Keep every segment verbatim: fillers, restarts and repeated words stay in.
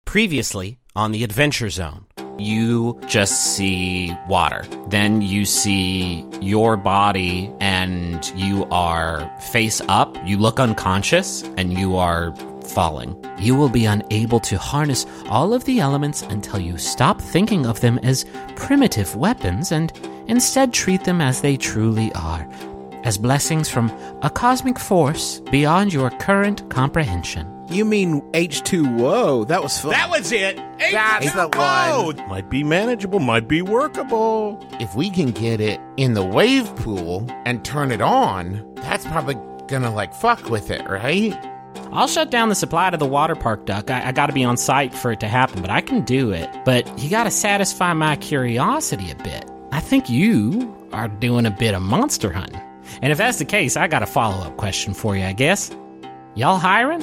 Previously on the Adventure Zone, you just see water. Then you see your body and you are face up. You look unconscious and you are falling. You will be unable to harness all of the elements until you stop thinking of them as primitive weapons and instead treat them as they truly are, as blessings from a cosmic force beyond your current comprehension. You mean H two O? That was fun. That was it. That's the one. Might be manageable, might be workable. If we can get it in the wave pool and turn it on, that's probably gonna, like, fuck with it, right? I'll shut down the supply to the water park, Duck. I, I gotta be on site for it to happen, but I can do it. But you gotta satisfy my curiosity a bit. I think you are doing a bit of monster hunting. And if that's the case, I got a follow-up question for you, I guess. Y'all hiring?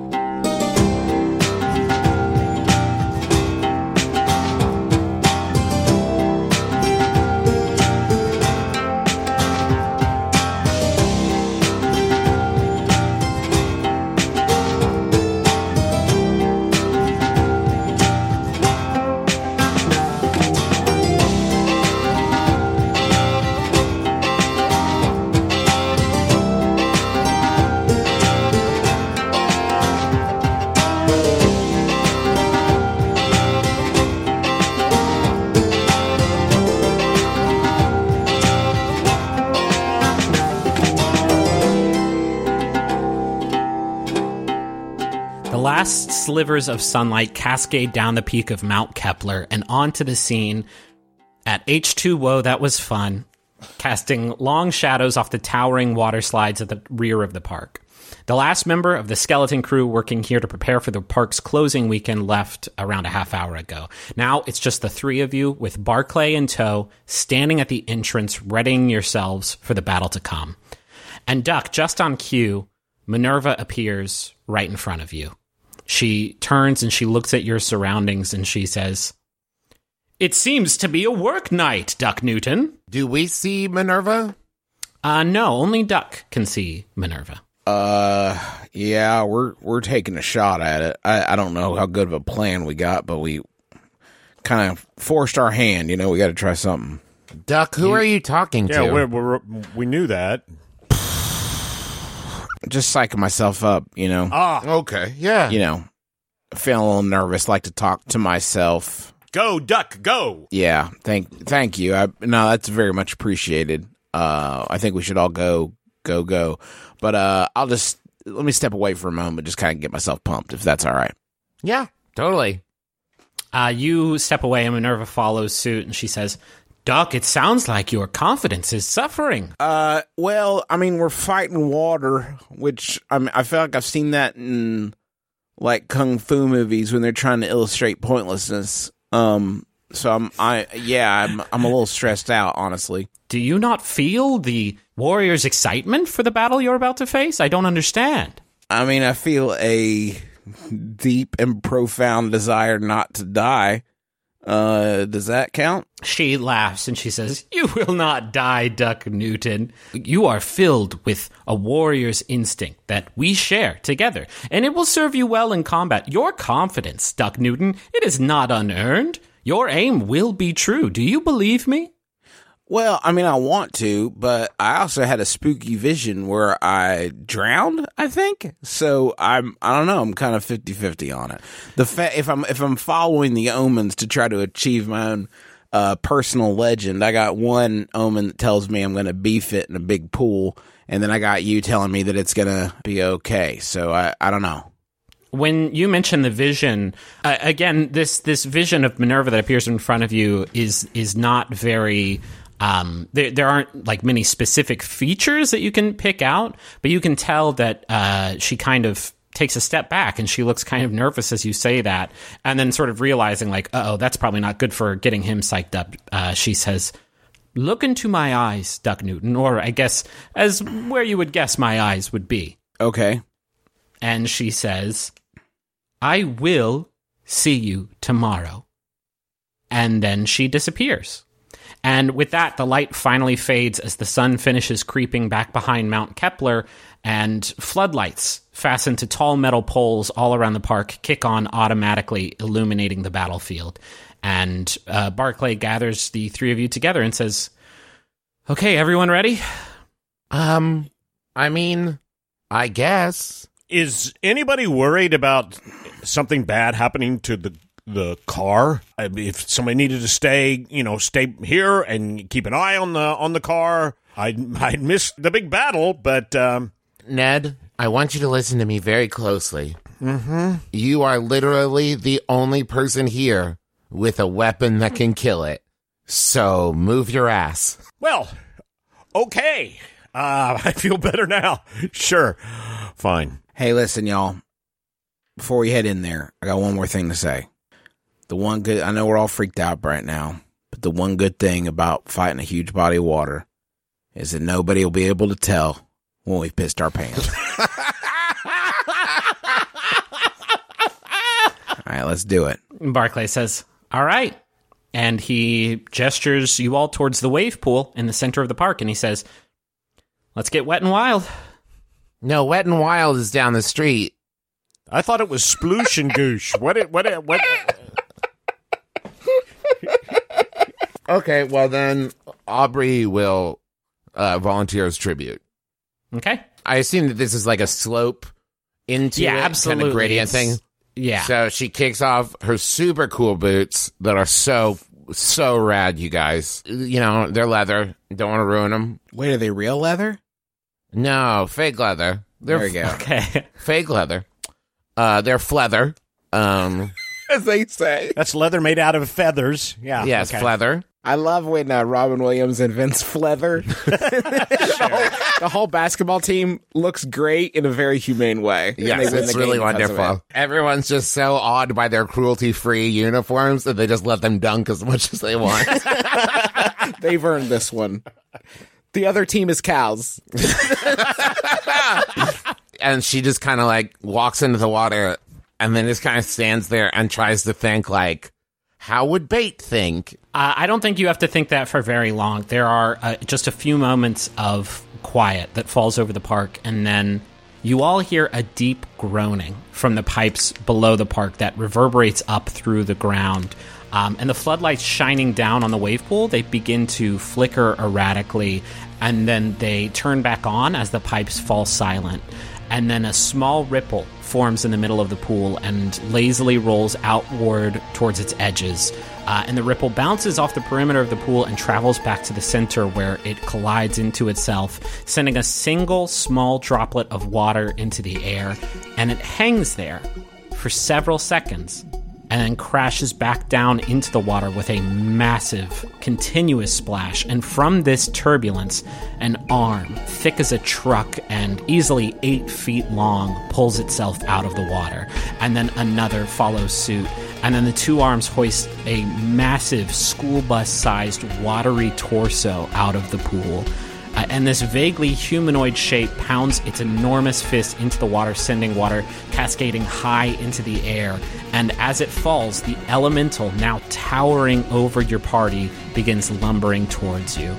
Last slivers of sunlight cascade down the peak of Mount Kepler and onto the scene at H two O. That was fun, casting long shadows off the towering water slides at the rear of the park. The last member of the skeleton crew working here to prepare for the park's closing weekend left around a half hour ago. Now it's just the three of you with Barclay in tow, standing at the entrance, readying yourselves for the battle to come. And Duck, just on cue, Minerva appears right in front of you. She turns and she looks at your surroundings and she says, "It seems to be a work night, Duck Newton." Do we see Minerva? Uh, no, only Duck can see Minerva. Uh, yeah, we're we're taking a shot at it. I, I don't know how good of a plan we got, but we kind of forced our hand. You know, we got to try something. Duck, who You- are you talking Yeah, to? we're, we're, we knew that. Just psyching myself up, you know. Ah, Okay, yeah. You know, feeling a little nervous, like to talk to myself. go, Duck, go. Yeah, thank thank you. I no, that's very much appreciated. Uh, I think we should all go, go, go. But uh, I'll just let me step away for a moment, just kind of get myself pumped, if that's all right. Yeah, totally. Uh, you step away and Minerva follows suit and she says, "Duck, it sounds like your confidence is suffering." Uh, well, I mean, we're fighting water, which I mean, I feel like I've seen that in like kung fu movies when they're trying to illustrate pointlessness. Um, so I'm, I yeah, I'm, I'm a little stressed out, honestly. Do you not feel the warrior's excitement for the battle you're about to face? I don't understand. I mean, I feel a deep and profound desire not to die. Uh, does that count? She laughs and she says, "You will not die, Duck Newton. You are filled with a warrior's instinct that we share together, and it will serve you well in combat. Your confidence, Duck Newton, it is not unearned. Your aim will be true. Do you believe me?" Well, I mean, I want to, but I also had a spooky vision where I drowned, I think. So I'm, I don't know, I'm kind of fifty-fifty on it. The fa- if I'm, if I'm following the omens to try to achieve my own, uh, personal legend, I got one omen that tells me I'm going to be fit in a big pool. And then I got you telling me that it's going to be okay. So I, I don't know. When you mention the vision, uh, again, this, this vision of Minerva that appears in front of you is, is not very... Um, there, there aren't like many specific features that you can pick out, but you can tell that uh, she kind of takes a step back and she looks kind of nervous as you say that, and then sort of realizing like, uh oh, that's probably not good for getting him psyched up. Uh, she says, "Look into my eyes, Duck Newton," or I guess as where you would guess my eyes would be. Okay. And she says, "I will see you tomorrow." And then she disappears. And with that, the light finally fades as the sun finishes creeping back behind Mount Kepler, and floodlights fastened to tall metal poles all around the park kick on automatically, illuminating the battlefield. And uh, Barclay gathers the three of you together and says, "Okay, everyone ready?" Um, I mean, I guess. Is anybody worried about something bad happening to the the car? I mean, if somebody needed to stay, you know, stay here and keep an eye on the on the car, I'd I'd miss the big battle. But um, Ned, I want you to listen to me very closely. mm-hmm. You are literally the only person here with a weapon that can kill it. So move your ass. Well, okay. Uh, I feel better now. Sure, fine. Hey, listen, y'all. Before we head in there, I got one more thing to say. The one good, I know we're all freaked out right now, but the one good thing about fighting a huge body of water is that nobody will be able to tell when we pissed our pants. All right, let's do it. Barclay says, "All right." And he gestures you all towards the wave pool in the center of the park, and he says, "Let's get wet and wild." No, Wet and Wild is down the street. I thought it was sploosh and goosh. What? It, what? It, what? Okay, well then, Aubrey will uh, volunteer as tribute. Okay. I assume that this is like a slope into Yeah, it, absolutely. kind of gradient It's- thing. Yeah. So she kicks off her super cool boots that are so, so rad, you guys. You know, they're leather. Don't want to ruin them. Wait, are they real leather? No, fake leather. They're There we go. Okay. fake leather. Uh, they're fleather. Um, As they say. That's leather made out of feathers. Yeah. yes, okay. fleather. I love when uh, Robin Williams invents Fleather. the, whole, the whole basketball team looks great in a very humane way. And Yes, they win it's the really game because of it. wonderful. Everyone's just so awed by their cruelty-free uniforms that they just let them dunk as much as they want. They've earned this one. The other team is cows. And she just kind of like walks into the water and then just kind of stands there and tries to think like, how would Bait think? Uh, I don't think you have to think that for very long. There are uh, just a few moments of quiet that falls over the park, and then you all hear a deep groaning from the pipes below the park that reverberates up through the ground. Um, and the floodlights shining down on the wave pool, they begin to flicker erratically, and then they turn back on as the pipes fall silent. And then a small ripple forms in the middle of the pool and lazily rolls outward towards its edges. Uh, and the ripple bounces off the perimeter of the pool and travels back to the center, where it collides into itself, sending a single small droplet of water into the air. And it hangs there for several seconds and then crashes back down into the water with a massive, continuous splash. And from this turbulence, an arm, thick as a truck and easily eight feet long, pulls itself out of the water. And then another follows suit. And then the two arms hoist a massive school bus-sized watery torso out of the pool. Uh, and this vaguely humanoid shape pounds its enormous fist into the water, sending water cascading high into the air. And as it falls, the elemental, now towering over your party, begins lumbering towards you.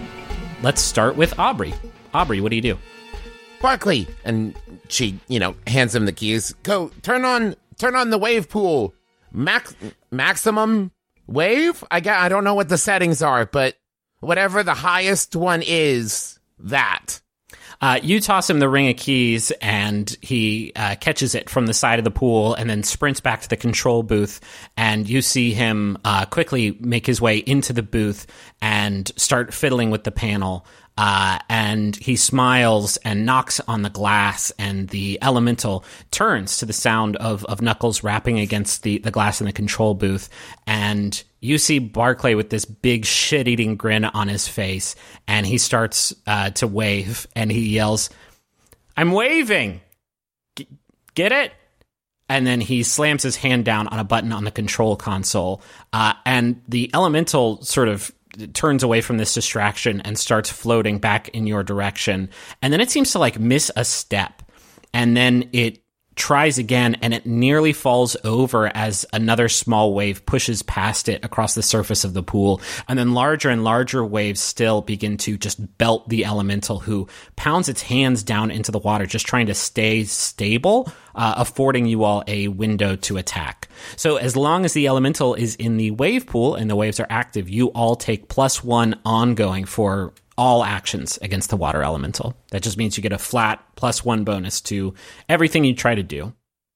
Let's start with Aubrey. Aubrey, what do you do? Barkley! And she, you know, hands him the keys. Go, turn on, turn on the wave pool. Max, maximum wave? I got, I don't know what the settings are, but whatever the highest one is, that. Uh, you toss him the ring of keys, and he uh, catches it from the side of the pool and then sprints back to the control booth. And you see him uh, quickly make his way into the booth and start fiddling with the panel. Uh, and he smiles and knocks on the glass, and the elemental turns to the sound of, of Knuckles rapping against the, the glass in the control booth. And you see Barclay with this big shit-eating grin on his face, and he starts uh, to wave, and he yells, "I'm waving! G- get it?" And then he slams his hand down on a button on the control console, uh, and the elemental sort of turns away from this distraction and starts floating back in your direction. And then it seems to like miss a step, and then it tries again, and it nearly falls over as another small wave pushes past it across the surface of the pool. And then larger and larger waves still begin to just belt the elemental, who pounds its hands down into the water, just trying to stay stable, uh, affording you all a window to attack. So as long as the elemental is in the wave pool and the waves are active, you all take plus one ongoing for all actions against the water elemental. That just means you get a flat plus one bonus to everything you try to do.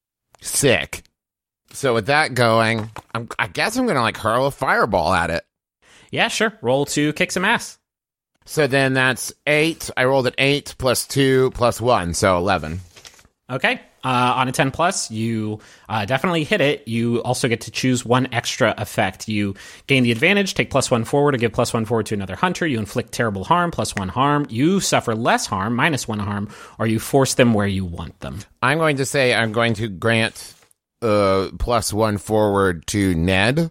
Sick. So with that going, I'm, I guess I'm going to like hurl a fireball at it. Yeah, sure. Roll to kick some ass. So then that's eight. I rolled an eight plus two plus one, so eleven. Okay. Uh, on a ten plus, you uh, definitely hit it. You also get to choose one extra effect. You gain the advantage, take plus one forward, or give plus one forward to another hunter. You inflict terrible harm, plus one harm. You suffer less harm, minus one harm, or you force them where you want them. I'm going to say I'm going to grant uh, plus one forward to Ned.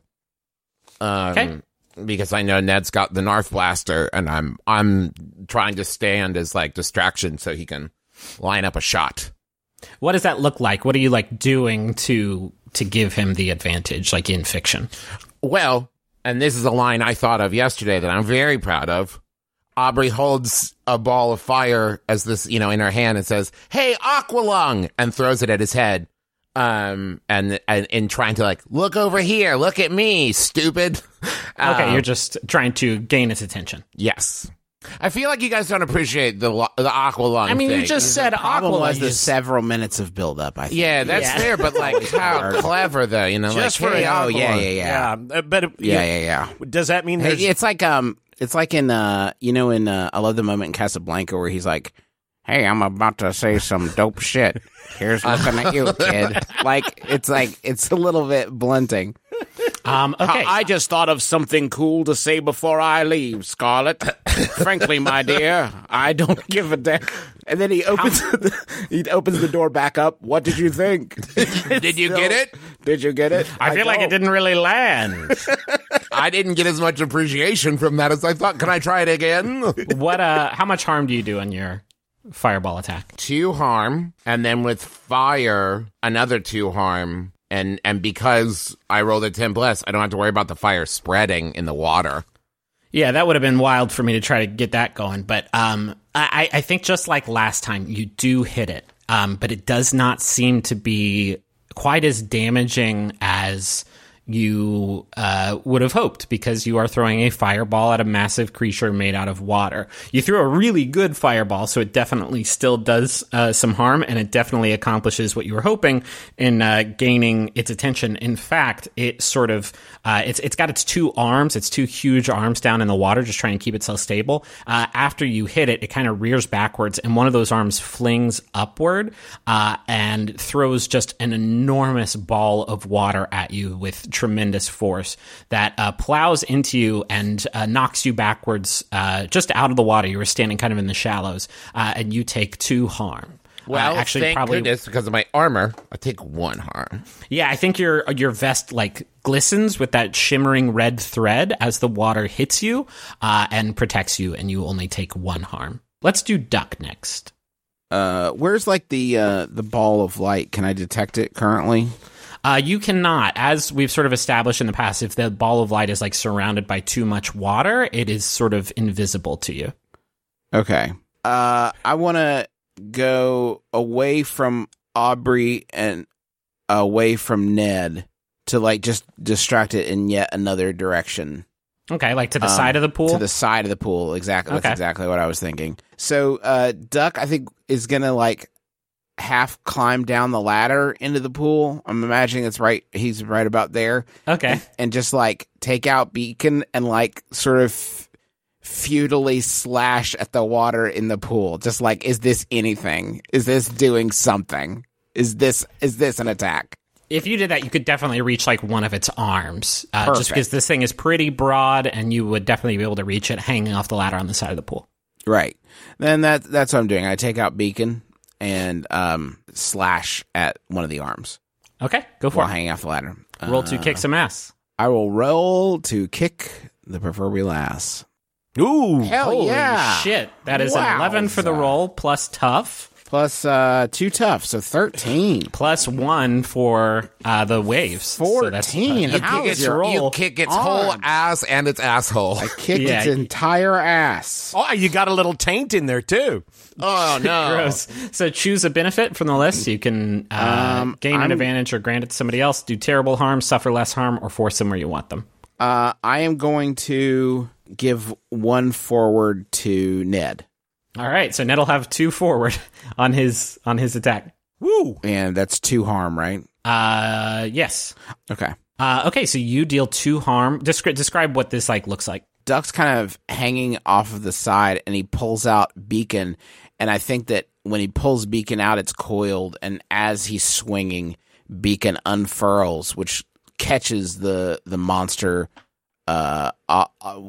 Um, Okay. Because I know Ned's got the Narf blaster, and I'm I'm trying to stand as like distraction so he can line up a shot. What does that look like? What are you like doing to to give him the advantage, like in fiction? Well, and this is a line I thought of yesterday that I'm very proud of. Aubrey holds a ball of fire as this, you know, in her hand and says, "Hey, Aqualung," and throws it at his head. Um, and and in trying to like, look over here, look at me, stupid. Okay, Um, you're just trying to gain its attention. Yes. I feel like you guys don't appreciate the lo- the Aqualung I mean, thing. you just said Problem was Aqualung. the is- several minutes of build-up, I think. Yeah, that's Yeah. fair, but like how clever though, you know, Just like for hey, an Oh, yeah, Aqualung. yeah, yeah. Yeah, uh, but Yeah, yeah, yeah. Does that mean Hey, there's it's like um, it's like in uh, you know, in uh, I love the moment in Casablanca where he's like, "Hey, I'm about to say some dope shit. Here's looking at you, kid." Like it's like it's a little bit blunting. Um, okay. I just thought of something cool to say before I leave, Scarlet. Frankly, my dear, I don't give a damn. And then he opens the, he opens the door back up. What did you think? Did you get it? Did you get it? I feel like it don't. didn't really land. I didn't get as much appreciation from that as I thought. Can I try it again? What? Uh, how much harm do you do on your fireball attack? Two harm, and then with fire, another two harm. And and because I rolled a ten plus, I don't have to worry about the fire spreading in the water. Yeah, that would have been wild for me to try to get that going. But um, I, I think just like last time, you do hit it. Um, but it does not seem to be quite as damaging as you uh, would have hoped, because you are throwing a fireball at a massive creature made out of water. You threw a really good fireball, so it definitely still does uh, some harm, and it definitely accomplishes what you were hoping in uh, gaining its attention. In fact, it sort of uh, it's it's got its two arms, its two huge arms down in the water, just trying to keep itself stable. Uh, after you hit it, it kind of rears backwards, and one of those arms flings upward uh, and throws just an enormous ball of water at you with tremendous force that uh, plows into you and uh, knocks you backwards uh, just out of the water. You were standing kind of in the shallows, uh, and you take two harm. Well, uh, actually, thank probably goodness, because of my armor, I take one harm. yeah. I think your your vest like glistens with that shimmering red thread as the water hits you uh, and protects you, and you only take one harm. Let's do Duck next. Uh, where's like the uh, the ball of light? Can I detect it currently? Uh, you cannot, as we've sort of established in the past, if the ball of light is like surrounded by too much water, it is sort of invisible to you. Okay. Uh, I want to go away from Aubrey and away from Ned to like just distract it in yet another direction. Okay, like to the Um, side of the pool? To the side of the pool. Exactly. Okay. That's exactly what I was thinking. So, uh, Duck, I think, is going to like half climb down the ladder into the pool. I'm imagining it's right. He's right about there. Okay. And just like take out Beacon and like sort of futilely slash at the water in the pool. Just like, is this anything? Is this doing something? Is this, is this an attack? If you did that, you could definitely reach like one of its arms, uh, just Perfect. because this thing is pretty broad, and you would definitely be able to reach it hanging off the ladder on the side of the pool. Right. Then that, that's what I'm doing. I take out Beacon and um, slash at one of the arms Okay, go for while it. hanging off the ladder. Roll to Uh, kick some ass. I will roll to kick the proverbial ass. Ooh. Hell Holy yeah. shit. That is an eleven for the Wowza. roll plus tough. Plus uh, two tough, so thirteen. Plus one for uh, the waves. So that's, uh, fourteen. You How kick, is its, your you roll kick its on? whole ass and its asshole. I kicked Yeah. its entire ass. Oh, you got a little taint in there, too. Oh, no. gross. So choose a benefit from the list. You can uh, Um, gain an I'm- advantage or grant it to somebody else, do terrible harm, suffer less harm, or force them where you want them. Uh, I am going to give one forward to Ned, All right, so Ned will have two forward on his on his attack. Woo! and that's two harm, right? Uh, yes. Okay. Uh, okay, so you deal two harm. Descri- describe what this like looks like. Duck's kind of hanging off of the side, and he pulls out Beacon, and I think that when he pulls Beacon out, it's coiled, and as he's swinging, Beacon unfurls, which catches the the monster uh, uh,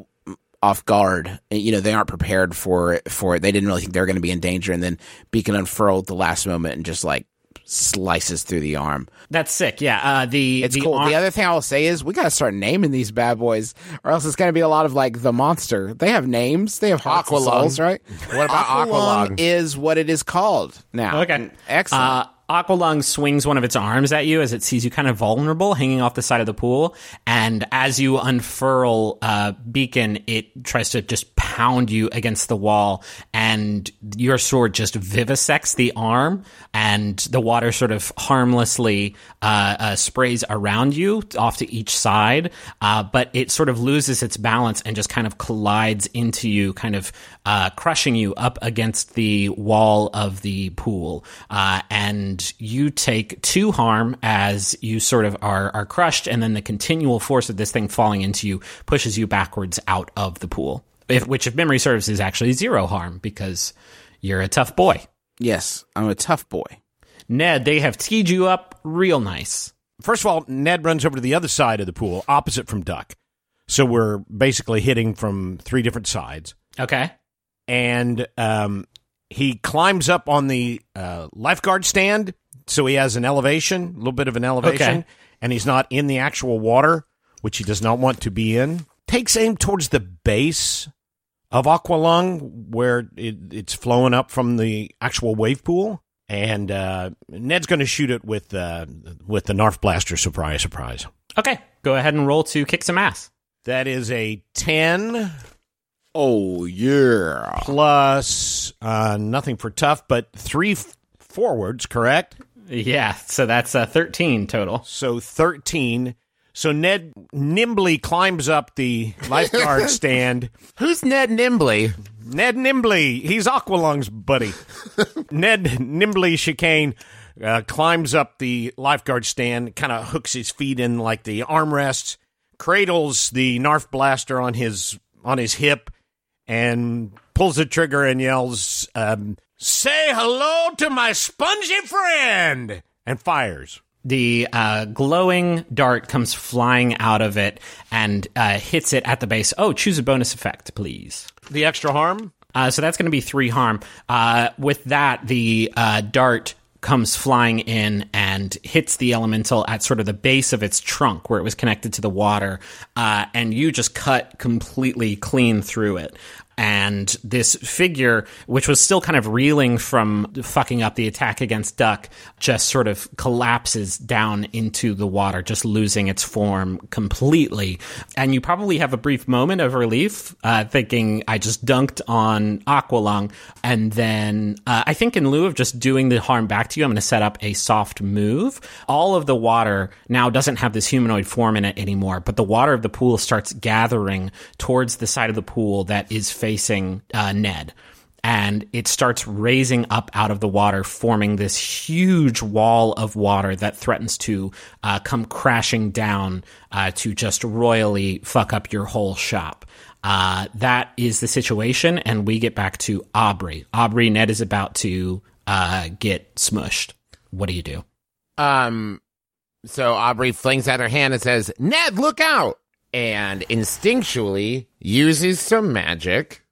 off guard. You know, they aren't prepared for it. For it, they didn't really think they were going to be in danger, and then Beacon unfurled at the last moment and just like slices through the arm. That's sick. Yeah. Uh, the It's the cool. arm- The other thing I will say is we got to start naming these bad boys, or else it's going to be a lot of like the monster. They have names. They have hearts and Aqualung. souls, right? What about Aqualung? Is what it is called now. Okay. Excellent. Uh, Aqualung swings one of its arms at you as it sees you kind of vulnerable, hanging off the side of the pool. And as you unfurl uh, Beacon, it tries to just pound you against the wall. And your sword just vivisects the arm. And the water sort of harmlessly uh, uh, sprays around you off to each side. Uh, but it sort of loses its balance and just kind of collides into you, kind of uh, crushing you up against the wall of the pool. Uh, and you take two harm as you sort of are, are crushed, and then the continual force of this thing falling into you pushes you backwards out of the pool. If, which, if memory serves, is actually zero harm because you're a tough boy. yes, I'm a tough boy. Ned, they have teed you up real nice. First of all, Ned runs over to the other side of the pool, opposite from Duck. So we're basically hitting from three different sides. Okay. And um, he climbs up on the uh, lifeguard stand, so he has an elevation, a little bit of an elevation, Okay. and he's not in the actual water, which he does not want to be in. Takes aim towards the base of Aqualung, where it, it's flowing up from the actual wave pool. And uh, Ned's going to shoot it with uh, with the Narf Blaster. Surprise, surprise. Okay. Go ahead and roll to kick some ass. That is a ten Oh yeah. plus uh, nothing for tough, but three f- forwards, correct? Yeah. So that's uh, thirteen total. So thirteen. So Ned nimbly climbs up the lifeguard stand. Who's Ned Nimbly? Ned Nimbly, he's Aqualung's buddy. Ned Nimbly Chicane uh, climbs up the lifeguard stand, kind of hooks his feet in like the armrests, cradles the Narf Blaster on his on his hip, and pulls the trigger and yells, um, "Say hello to my spongy friend!" and fires. The uh, glowing dart comes flying out of it and uh, hits it at the base. Oh, choose a bonus effect, please. The extra harm? Uh, so that's going to be three harm. Uh, with that, the uh, dart comes flying in and hits the elemental at sort of the base of its trunk where it was connected to the water. Uh, and you just cut completely clean through it. And this figure, which was still kind of reeling from fucking up the attack against Duck, just sort of collapses down into the water, just losing its form completely. And you probably have a brief moment of relief, uh, thinking, I just dunked on Aqualung. And then uh, I think in lieu of just doing the harm back to you, I'm going to set up a soft move. All of the water now doesn't have this humanoid form in it anymore, but the water of the pool starts gathering towards the side of the pool that is facing uh, Ned. And it starts raising up out of the water, forming this huge wall of water that threatens to uh, come crashing down uh, to just royally fuck up your whole shop. Uh, that is the situation, and we get back to Aubrey. Aubrey, Ned is about to uh, get smushed. What do you do? Um, so Aubrey flings out her hand and says, "Ned, look out!" And instinctually uses some magic.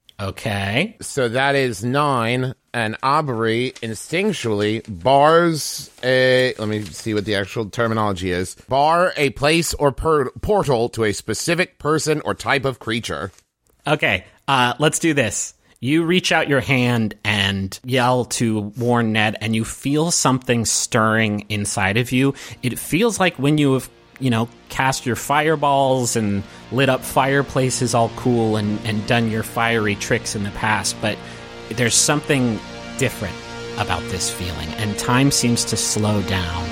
Okay. So that is nine. And Aubrey instinctually bars a, let me see what the actual terminology is. Bar a place or per- portal to a specific person or type of creature. Okay, uh, let's do this. You reach out your hand and yell to warn Ned, and you feel something stirring inside of you. It feels like when you have, you know, cast your fireballs and lit up fireplaces all cool and, and done your fiery tricks in the past, but there's something different about this feeling, and time seems to slow down.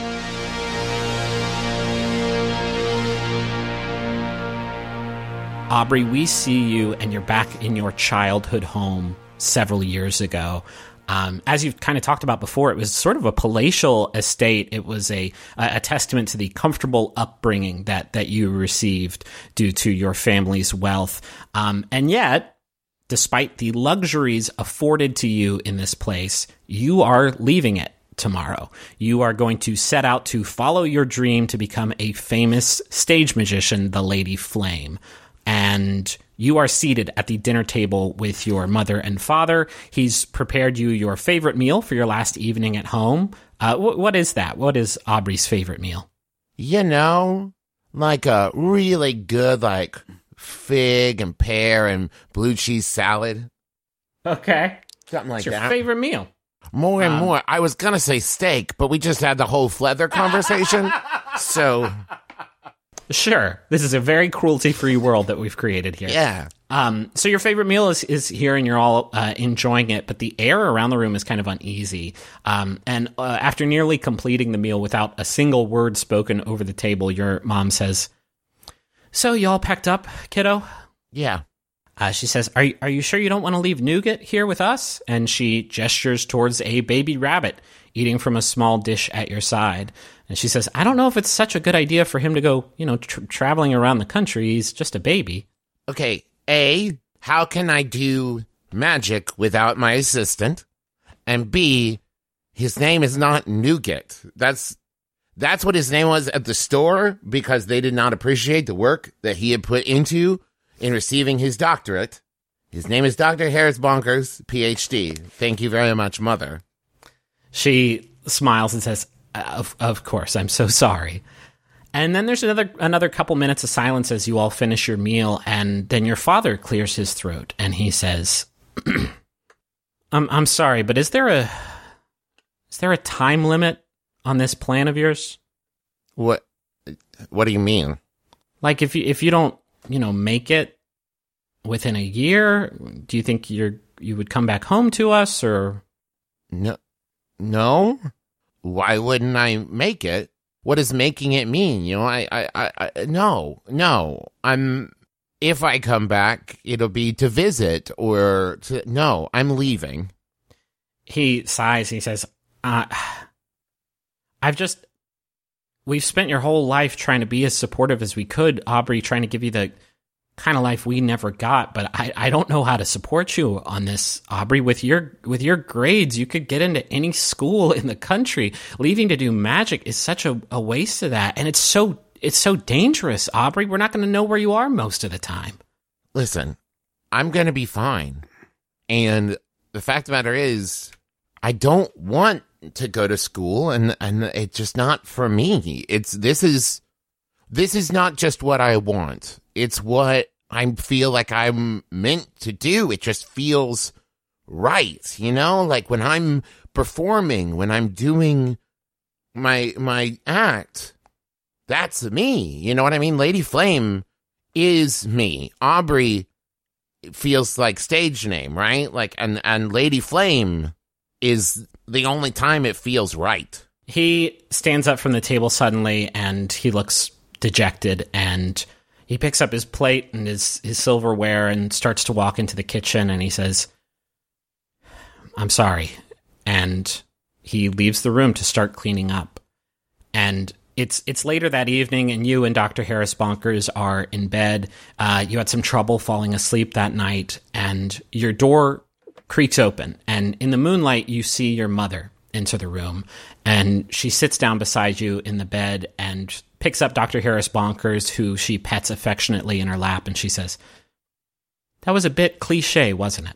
Aubrey, we see you, and you're back in your childhood home several years ago. Um, as you've kind of talked about before, it was sort of a palatial estate. It was a a testament to the comfortable upbringing that that you received due to your family's wealth. Um, and yet, despite the luxuries afforded to you in this place, you are leaving it tomorrow. You are going to set out to follow your dream to become a famous stage magician, the Lady Flame. And you are seated at the dinner table with your mother and father. He's prepared you your favorite meal for your last evening at home. Uh, wh- what is that? What is Aubrey's favorite meal? You know, like a really good, like, fig and pear and blue cheese salad. Okay. Something like What's your that. favorite meal? More and Um, more. I was going to say steak, but we just had the whole Flether conversation. So, Sure. This is a very cruelty-free world that we've created here. yeah. Um, so your favorite meal is, is here and you're all uh, enjoying it, but the air around the room is kind of uneasy. Um, and uh, after nearly completing the meal without a single word spoken over the table, your mom says, "So you all packed up, kiddo?" Yeah. Uh, she says, are, are you sure you don't want to leave Nougat here with us? And she gestures towards a baby rabbit eating from a small dish at your side. And she says, I don't know if it's such a good idea for him to go, you know, tr- traveling around the country. He's just a baby. Okay, A, how can I do magic without my assistant? And B, his name is not Nougat. That's that's what his name was at the store because they did not appreciate the work that he had put into in receiving his doctorate. His name is Doctor Harris Bonkers, P H D. Thank you very much, Mother. She smiles and says, of, of course, I'm so sorry. And then there's another another couple minutes of silence as you all finish your meal, and then your father clears his throat, and he says, I'm, I'm sorry, but is there a is there a time limit on this plan of yours? What What do you mean? Like, if you, if you don't, you know, make it within a year, do you think you're you would come back home to us, or... No. No? Why wouldn't I make it? What does making it mean? You know, I, I, I, I, no, no. I'm, if I come back, it'll be to visit or to, no, I'm leaving. He sighs and he says, uh, I've just, we've spent your whole life trying to be as supportive as we could, Aubrey, trying to give you the kind of life we never got, but I, I don't know how to support you on this, Aubrey. With your with your grades, you could get into any school in the country. Leaving to do magic is such a, a waste of that, and it's so it's so dangerous, Aubrey. We're not going to know where you are most of the time. Listen, I'm going to be fine. And the fact of the matter is, I don't want to go to school, and, and it's just not for me. It's this is this is not just what I want. It's what I feel like I'm meant to do. It just feels right, you know? Like when I'm performing, when I'm doing my my act, that's me. You know what I mean? Lady Flame is me. Aubrey feels like stage name, right? Like and and Lady Flame is the only time it feels right. He stands up from the table suddenly, and he looks dejected, and he picks up his plate and his, his silverware and starts to walk into the kitchen, and he says, I'm sorry. And he leaves the room to start cleaning up. And it's it's later that evening, and you and Doctor Harris Bonkers are in bed. Uh, you had some trouble falling asleep that night, and your door creaks open. And in the moonlight, you see your mother enter the room. And she sits down beside you in the bed and picks up Doctor Harris Bonkers, who she pets affectionately in her lap, and she says, that was a bit cliche, wasn't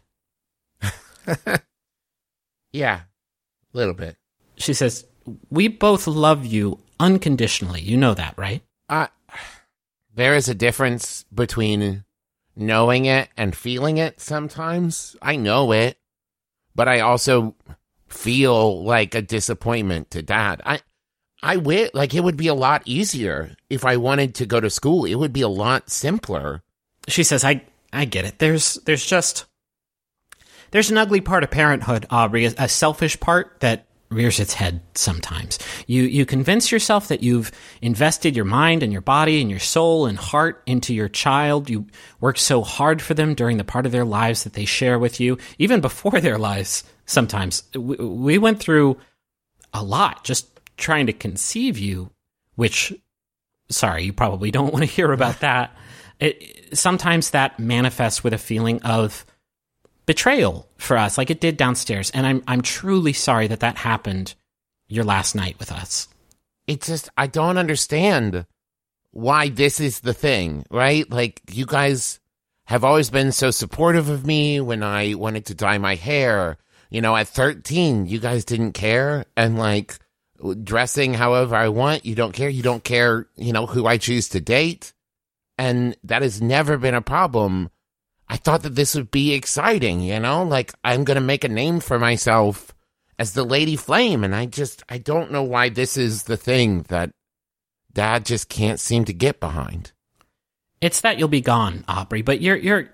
it? Yeah, a little bit. She says, we both love you unconditionally. You know that, right? Uh, there is a difference between knowing it and feeling it sometimes. I know it, but I also feel like a disappointment to Dad. I, I wish, like, it would be a lot easier if I wanted to go to school. It would be a lot simpler. She says, I, I get it. There's, there's just, there's an ugly part of parenthood, Aubrey, a, a selfish part that rears its head sometimes. You, you convince yourself that you've invested your mind and your body and your soul and heart into your child. You work so hard for them during the part of their lives that they share with you, even before their lives. Sometimes we, we went through a lot just trying to conceive you, which, sorry, you probably don't want to hear about that. It, sometimes that manifests with a feeling of betrayal for us, like it did downstairs. And I'm I'm truly sorry that that happened your last night with us. It's just, I don't understand why this is the thing, right? Like, you guys have always been so supportive of me when I wanted to dye my hair. You know, at thirteen, you guys didn't care. And, like, dressing however I want, you don't care. You don't care, you know, who I choose to date. And that has never been a problem. I thought that this would be exciting, you know? Like, I'm going to make a name for myself as the Lady Flame, and I just, I don't know why this is the thing that Dad just can't seem to get behind. It's that you'll be gone, Aubrey, but you're, you're,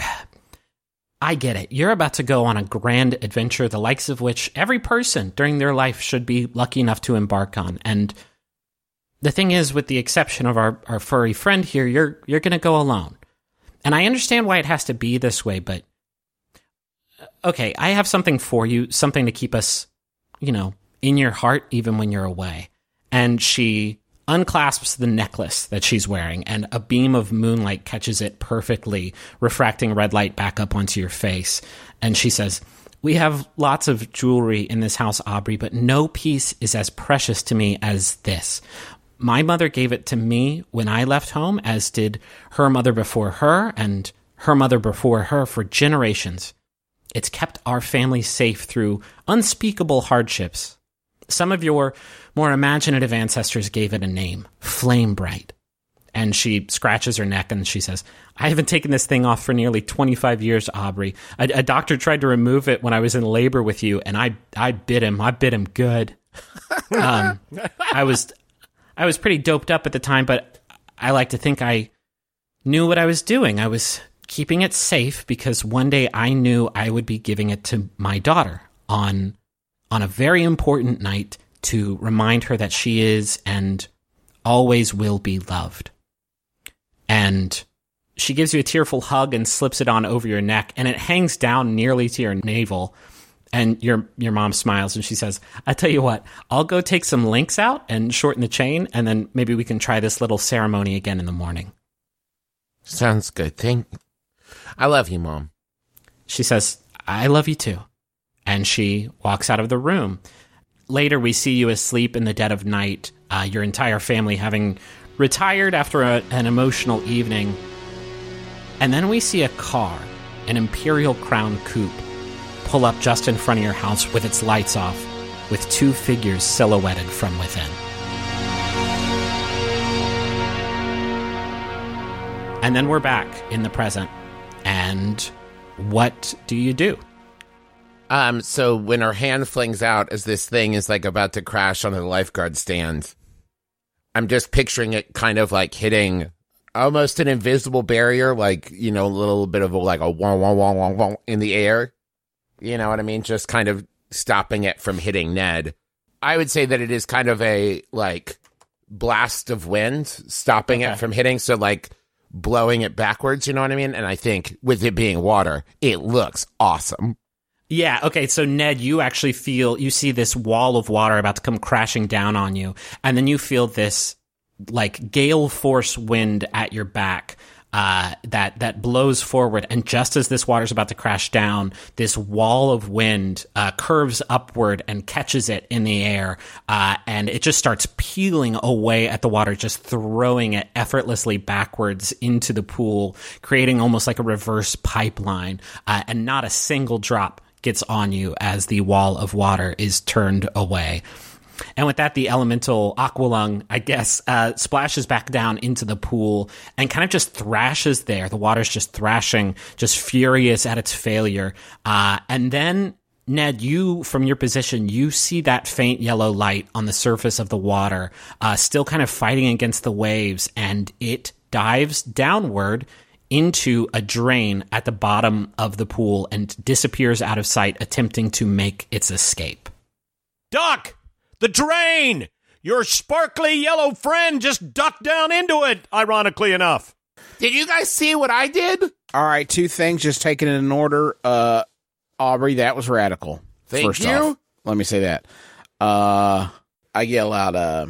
I get it. You're about to go on a grand adventure, the likes of which every person during their life should be lucky enough to embark on. And the thing is, with the exception of our, our furry friend here, you're, you're going to go alone. And I understand why it has to be this way, but okay, I have something for you, something to keep us, you know, in your heart even when you're away. And she unclasps the necklace that she's wearing, and a beam of moonlight catches it perfectly, refracting red light back up onto your face. And she says, we have lots of jewelry in this house, Aubrey, but no piece is as precious to me as this. My mother gave it to me when I left home, as did her mother before her and her mother before her for generations. It's kept our family safe through unspeakable hardships. Some of your more imaginative ancestors gave it a name, Flame Bright. And she scratches her neck and she says, I haven't taken this thing off for nearly twenty-five years, Aubrey. A, a doctor tried to remove it when I was in labor with you, and I I bit him. I bit him good. Um, I was... I was pretty doped up at the time, but I like to think I knew what I was doing. I was keeping it safe because one day I knew I would be giving it to my daughter on on a very important night to remind her that she is and always will be loved. And she gives you a tearful hug and slips it on over your neck, and it hangs down nearly to your navel. And your your mom smiles and she says, I tell you what, I'll go take some links out and shorten the chain, and then maybe we can try this little ceremony again in the morning. Sounds good. Thank I love you, Mom. She says, I love you too. And she walks out of the room. Later, we see you asleep in the dead of night, uh, your entire family having retired after a, an emotional evening. And then we see a car, an Imperial Crown coupe, pull up just in front of your house with its lights off, with two figures silhouetted from within. And then we're back in the present. And what do you do? Um, so when her hand flings out as this thing is like about to crash on the lifeguard stand, I'm just picturing it kind of like hitting almost an invisible barrier, like, you know, a little bit of a, like a wong, wong, wong, wong, wong in the air. You know what I mean? Just kind of stopping it from hitting Ned. I would say that it is kind of a, like, blast of wind, stopping okay. it from hitting, so, like, blowing it backwards, you know what I mean? And I think, with it being water, it looks awesome. Yeah, okay, so Ned, you actually feel, you see this wall of water about to come crashing down on you, and then you feel this, like, gale force wind at your back. Uh, that that blows forward, and just as this water's about to crash down, this wall of wind uh, curves upward and catches it in the air, uh, and it just starts peeling away at the water, just throwing it effortlessly backwards into the pool, creating almost like a reverse pipeline, uh, and not a single drop gets on you as the wall of water is turned away. And with that, the elemental Aqualung, I guess, uh, splashes back down into the pool and kind of just thrashes there. The water's just thrashing, just furious at its failure. Uh, and then, Ned, you, from your position, you see that faint yellow light on the surface of the water, uh, still kind of fighting against the waves, and it dives downward into a drain at the bottom of the pool and disappears out of sight, attempting to make its escape. Duck! The drain! Your sparkly yellow friend just ducked down into it, ironically enough. Did you guys see what I did? All right, two things, just taking it in order. Uh, Aubrey, that was radical. Thank First you. off, let me say that. Uh, I yell out, uh,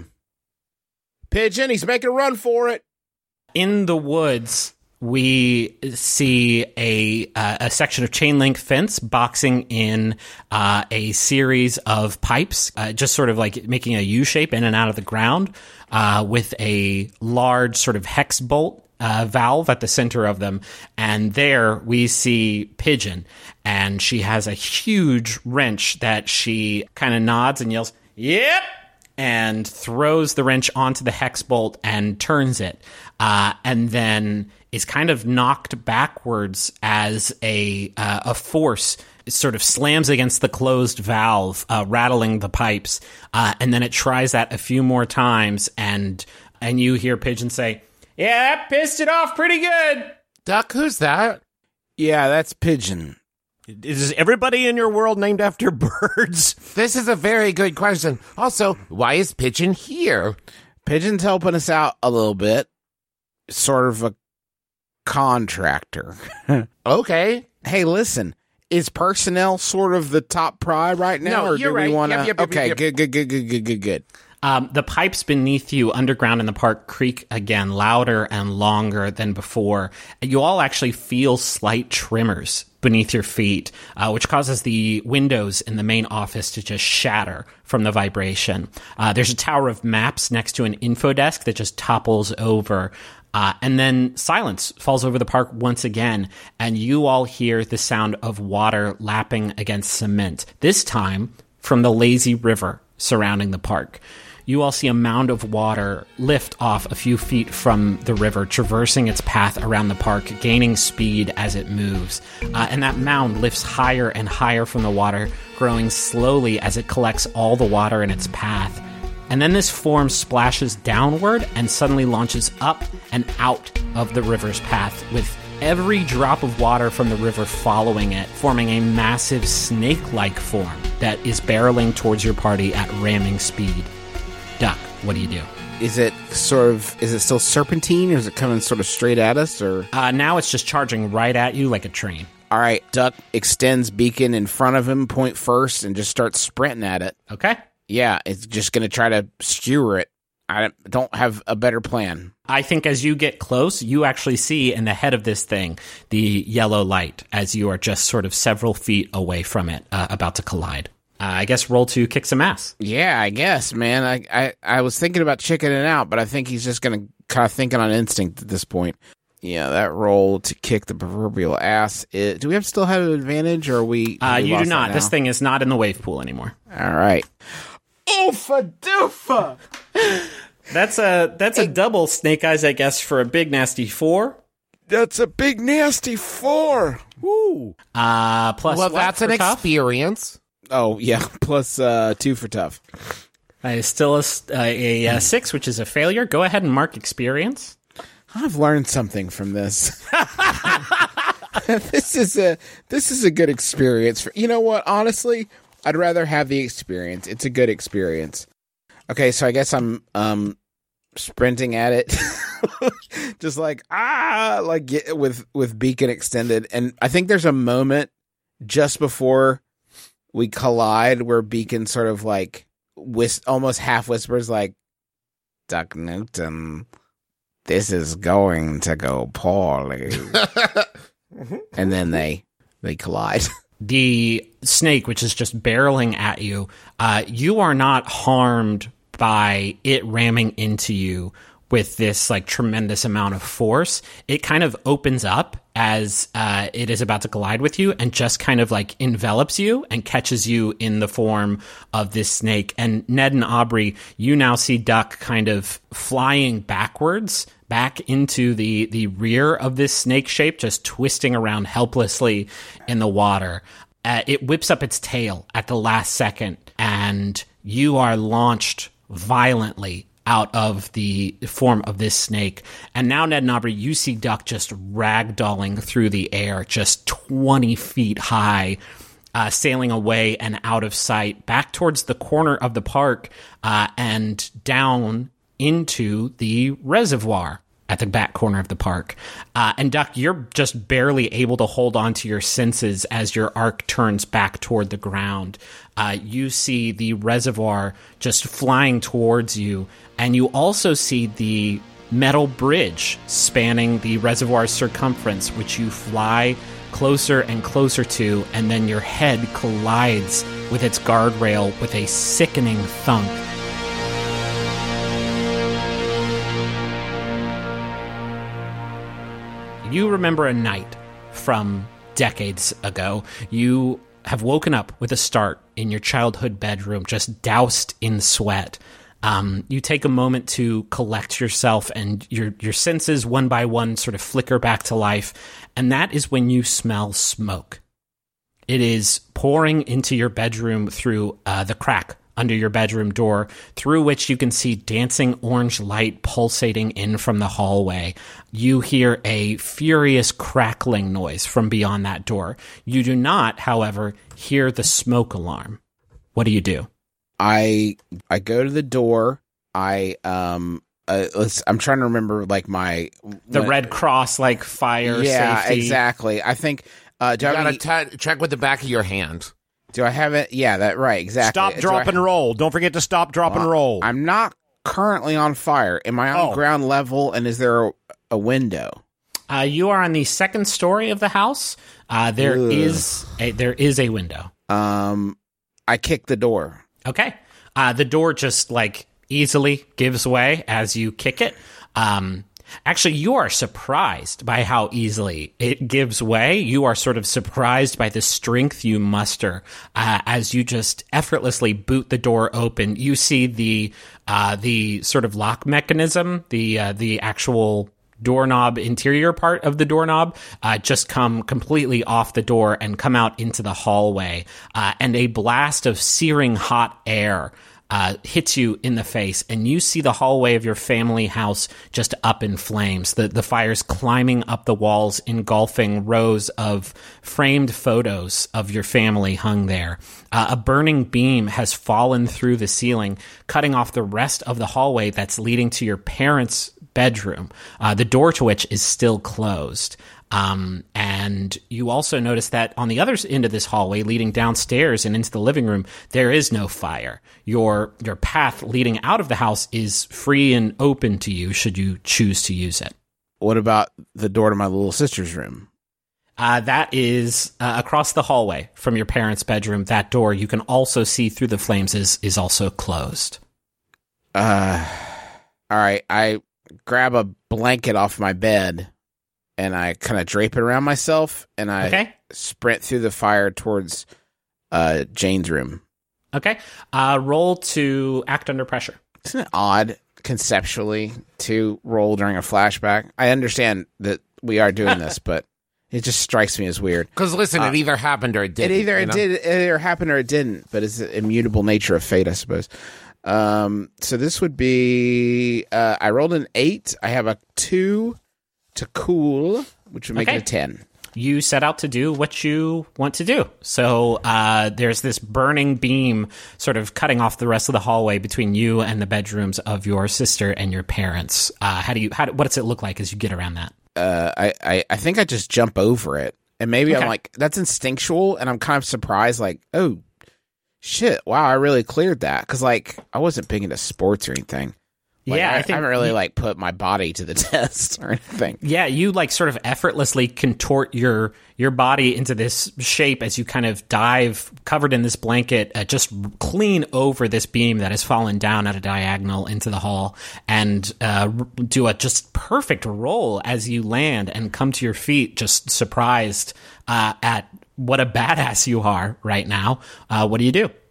Pigeon, he's making a run for it. In the woods, we see a uh, a section of chain link fence boxing in uh, a series of pipes, uh, just sort of like making a U shape in and out of the ground, uh, with a large sort of hex bolt uh, valve at the center of them. And there we see Pigeon, and she has a huge wrench that she kind of nods and yells, "Yep!" and throws the wrench onto the hex bolt and turns it, uh, and then is kind of knocked backwards as a uh, a force sort of slams against the closed valve, uh, rattling the pipes, uh, and then it tries that a few more times, and and you hear Pigeon say, "Yeah, that pissed it off pretty good." Duck, who's that? Yeah, that's Pigeon. Is everybody in your world named after birds? This is a very good question. Also, why is Pigeon here? Pigeon's helping us out a little bit. Sort of a contractor. Okay. Hey, listen, is personnel sort of the top pri right now? No, or you're do right. we want to? Yep, yep, yep, okay, yep. good, good, good, good, good, good, good. Um, the pipes beneath you underground in the park creak again, louder and longer than before. You all actually feel slight tremors beneath your feet, uh, which causes the windows in the main office to just shatter from the vibration. Uh, there's a tower of maps next to an info desk that just topples over. Uh, and then silence falls over the park once again, and you all hear the sound of water lapping against cement, this time from the lazy river surrounding the park. You all see a mound of water lift off a few feet from the river, traversing its path around the park, gaining speed as it moves. Uh, and that mound lifts higher and higher from the water, growing slowly as it collects all the water in its path. And then this form splashes downward and suddenly launches up and out of the river's path, with every drop of water from the river following it, forming a massive snake-like form that is barreling towards your party at ramming speed. Duck, what do you do? Is it sort of, is it still serpentine, or is it coming sort of straight at us, or? Uh, now it's just charging right at you like a train. All right, Duck extends beacon in front of him, point first, and just starts sprinting at it. Okay. Yeah, it's just going to try to skewer it. I don't have a better plan. I think as you get close, you actually see in the head of this thing the yellow light as you are just sort of several feet away from it, uh, about to collide. Uh, I guess roll to kick some ass. Yeah, I guess, man. I, I, I was thinking about chickening out, but I think he's just going to kind of thinking on instinct at this point. Yeah, that roll to kick the proverbial ass. Is, do we have still have an advantage, or are we? Uh, we you do lost not. that This now? thing is not in the wave pool anymore. All right. Oofa doofa. That's a that's a double snake eyes, I guess, for a big nasty four. That's a big nasty four. Woo. Uh, plus Well, what that's for an tough? experience. Oh yeah, plus uh, two for tough. Uh, still a, s- uh, a, uh six, which is a failure. Go ahead and mark experience. I've learned something from this. this is a this is a good experience. For, you know what? Honestly, I'd rather have the experience. It's a good experience. Okay, so I guess I'm um sprinting at it, just like ah, like get, with with beacon extended, and I think there's a moment just before we collide where beacon sort of like whis- almost half whispers like, "Duck Newton, this is going to go poorly," and then they they collide. The snake, which is just barreling at you, uh, you are not harmed by it ramming into you with this like tremendous amount of force, it kind of opens up as uh, it is about to collide with you and just kind of like envelops you and catches you in the form of this snake. And Ned and Aubrey, you now see Duck kind of flying backwards back into the, the rear of this snake shape, just twisting around helplessly in the water. Uh, it whips up its tail at the last second, and you are launched violently out of the form of this snake. And now, Ned and Aubrey, you see Duck just ragdolling through the air, just twenty feet high, uh, sailing away and out of sight, back towards the corner of the park uh, and down into the reservoir at the back corner of the park. Uh, and Duck, you're just barely able to hold on to your senses as your arc turns back toward the ground. Uh, you see the reservoir just flying towards you, and you also see the metal bridge spanning the reservoir's circumference, which you fly closer and closer to, and then your head collides with its guardrail with a sickening thunk. You remember a night from decades ago. You have woken up with a start in your childhood bedroom, just doused in sweat. Um, you take a moment to collect yourself, and your your senses one by one sort of flicker back to life, and that is when you smell smoke. It is pouring into your bedroom through uh, the crack under your bedroom door, through which you can see dancing orange light pulsating in from the hallway. You hear a furious crackling noise from beyond that door. You do not, however, hear the smoke alarm. What do you do? I I go to the door. I um uh, let's. I'm trying to remember like my the when, Red Cross like fire. Yeah, safety. exactly. I think. Uh, do You I have gotta any, t- check with the back of your hand. do I have it? Yeah, that right. Exactly. Stop, Do drop, I- and roll. Don't forget to stop, drop, and Well, roll. I'm not currently on fire. Am I on Oh. ground level? And is there a, a window? Uh, you are on the second story of the house. Uh, there Ugh. is a, there is a window. Um, I kick the door. Okay. Uh, the door just like easily gives way as you kick it. Um, actually, you are surprised by how easily it gives way. You are sort of surprised by the strength you muster uh, as you just effortlessly boot the door open. You see the uh, the sort of lock mechanism, the uh, the actual doorknob, interior part of the doorknob, uh, just come completely off the door and come out into the hallway. Uh, and a blast of searing hot air uh, hits you in the face, and you see the hallway of your family house just up in flames. The, the fire's climbing up the walls, engulfing rows of framed photos of your family hung there. Uh, a burning beam has fallen through the ceiling, cutting off the rest of the hallway that's leading to your parents' bedroom, uh, the door to which is still closed. Um, and you also notice that on the other end of this hallway, leading downstairs and into the living room, there is no fire. Your your path leading out of the house is free and open to you, should you choose to use it. What about the door to my little sister's room? Uh, that is uh, across the hallway from your parents' bedroom. That door, you can also see through the flames, is is also closed. Uh, all right. I grab a blanket off my bed and I kind of drape it around myself, and I Okay. sprint through the fire towards uh, Jane's room. Okay. Uh, roll to act under pressure. Isn't it odd conceptually to roll during a flashback? I understand that we are doing this, but it just strikes me as weird. Because listen, Uh, it either happened or it It didn't. either you it know? did, it either happened or it didn't, but it's the immutable nature of fate, I suppose. Um, so this would be uh, I rolled an eight. I have a two to cool, which would make Okay. it a ten. You set out to do what you want to do. So uh, there's this burning beam sort of cutting off the rest of the hallway between you and the bedrooms of your sister and your parents. Uh, how do you? How, what does it look like as you get around that? Uh, I, I I think I just jump over it, and maybe Okay. I'm like that's instinctual, and I'm kind of surprised, like oh shit, wow, I really cleared that because like I wasn't big into sports or anything. Like, yeah, I, I think I haven't really you- like put my body to the test or anything. Yeah, you like sort of effortlessly contort your your body into this shape as you kind of dive covered in this blanket, uh, just clean over this beam that has fallen down at a diagonal into the hall, and uh, r- do a just perfect roll as you land and come to your feet, just surprised uh, at what a badass you are right now. Uh, what do you do?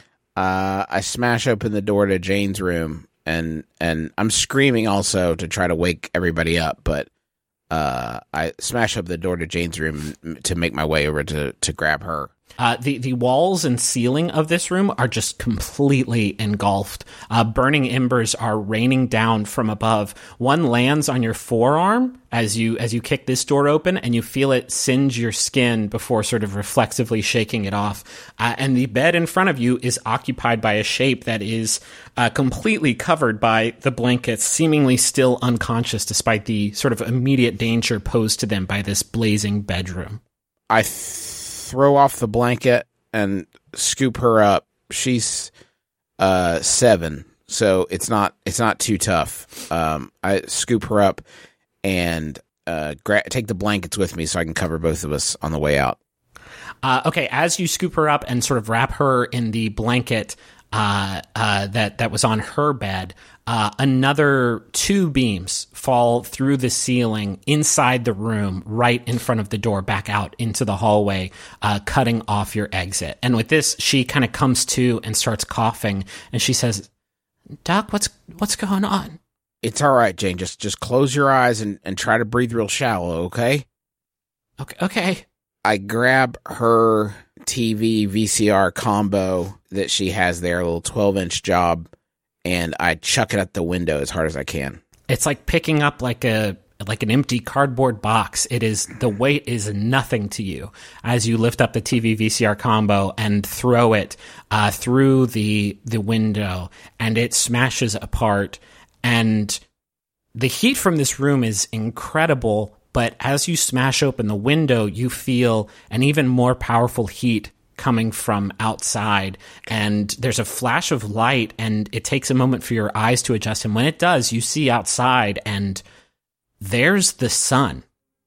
Uh, I smash open the door to Jane's room, and and I'm screaming also to try to wake everybody up, but uh, I smash up the door to Jane's room to make my way over to, to grab her. Uh, the, the walls and ceiling of this room are just completely engulfed. Uh, burning embers are raining down from above. One lands on your forearm as you as you kick this door open, and you feel it singe your skin before sort of reflexively shaking it off. Uh, and the bed in front of you is occupied by a shape that is uh, completely covered by the blankets, seemingly still unconscious despite the sort of immediate danger posed to them by this blazing bedroom. I th- throw off the blanket and scoop her up. She's uh, seven, so it's not it's not too tough. Um, I scoop her up and uh, gra- take the blankets with me so I can cover both of us on the way out. Uh, okay, as you scoop her up and sort of wrap her in the blanket uh, uh, that that was on her bed, uh, another two beams fall through the ceiling inside the room, right in front of the door, back out into the hallway, uh, cutting off your exit. And with this, she kind of comes to and starts coughing, and she says, "Doc, what's what's going on?" It's all right, Jane. Just just close your eyes and, and try to breathe real shallow, okay? Okay, okay. I grab her T V V C R combo that she has there, a little twelve-inch job, and I chuck it at the window as hard as I can. It's like picking up like a like an empty cardboard box. It is the weight is nothing to you as you lift up the T V V C R combo and throw it uh, through the the window, and it smashes apart. And the heat from this room is incredible. But as you smash open the window, you feel an even more powerful heat coming from outside. And there's a flash of light, and it takes a moment for your eyes to adjust. And when it does, you see outside, and there's the sun.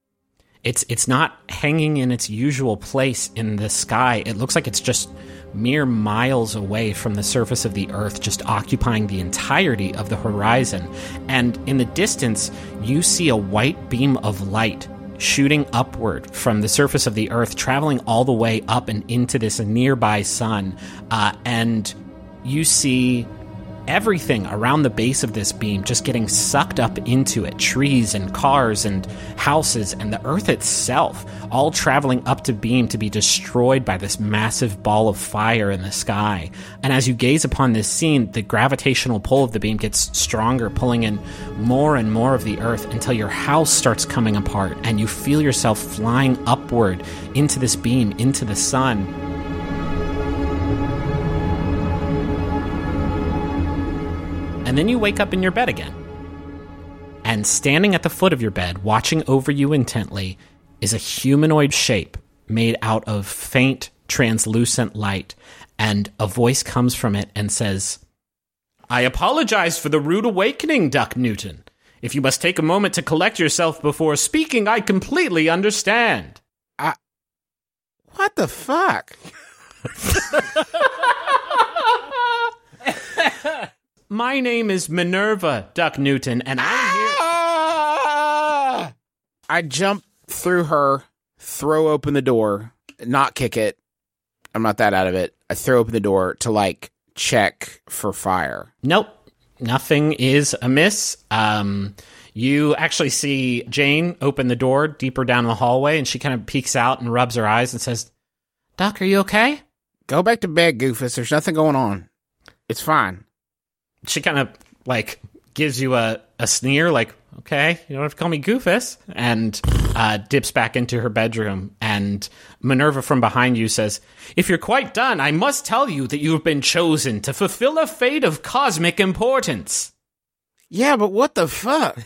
It's it's not hanging in its usual place in the sky. It looks like it's just mere miles away from the surface of the earth, just occupying the entirety of the horizon. And in the distance, you see a white beam of light shooting upward from the surface of the earth, traveling all the way up and into this nearby sun. Uh, and you see everything around the base of this beam just getting sucked up into it. Trees and cars and houses and the earth itself all traveling up to beam to be destroyed by this massive ball of fire in the sky. And as you gaze upon this scene, the gravitational pull of the beam gets stronger, pulling in more and more of the earth until your house starts coming apart and you feel yourself flying upward into this beam, into the sun. And then you wake up in your bed again. And standing at the foot of your bed, watching over you intently, is a humanoid shape made out of faint, translucent light. And a voice comes from it and says, "I apologize for the rude awakening, Duck Newton. If you must take a moment to collect yourself before speaking, I completely understand." I... What the fuck? My name is Minerva, Duck Newton, and I'm here... Ah! I jump through her, throw open the door, not kick it. I'm not that out of it. I throw open the door to, like, check for fire. Nope. Nothing is amiss. Um, you actually see Jane open the door deeper down the hallway, and she kind of peeks out and rubs her eyes and says, "Doc, are you okay?" Go back to bed, Goofus. There's nothing going on. It's fine. She kind of, like, gives you a, a sneer, like, "Okay, you don't have to call me Goofus," and uh, dips back into her bedroom. And Minerva from behind you says, "If you're quite done, I must tell you that you have been chosen to fulfill a fate of cosmic importance." Yeah, but what the fuck?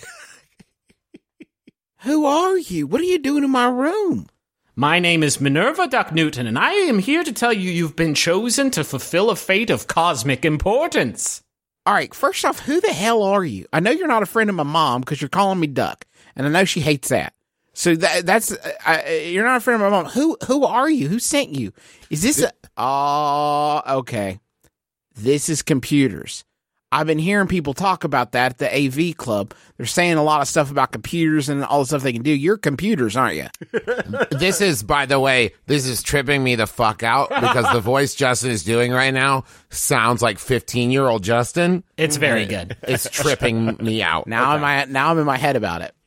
Who are you? What are you doing in my room? My name is Minerva, Duck Newton, and I am here to tell you you've been chosen to fulfill a fate of cosmic importance. All right, first off, who the hell are you? I know you're not a friend of my mom because you're calling me Duck, and I know she hates that. So that that's uh, you're not a friend of my mom. Who who are you? Who sent you? Is this a? Oh, okay. This is computers. I've been hearing people talk about that at the A V Club. They're saying a lot of stuff about computers and all the stuff they can do. You're computers, aren't you? This is, by the way, this is tripping me the fuck out because the voice Justin is doing right now sounds like fifteen-year-old Justin. It's very good. It's tripping me out. Now okay. I'm now I'm in my head about it.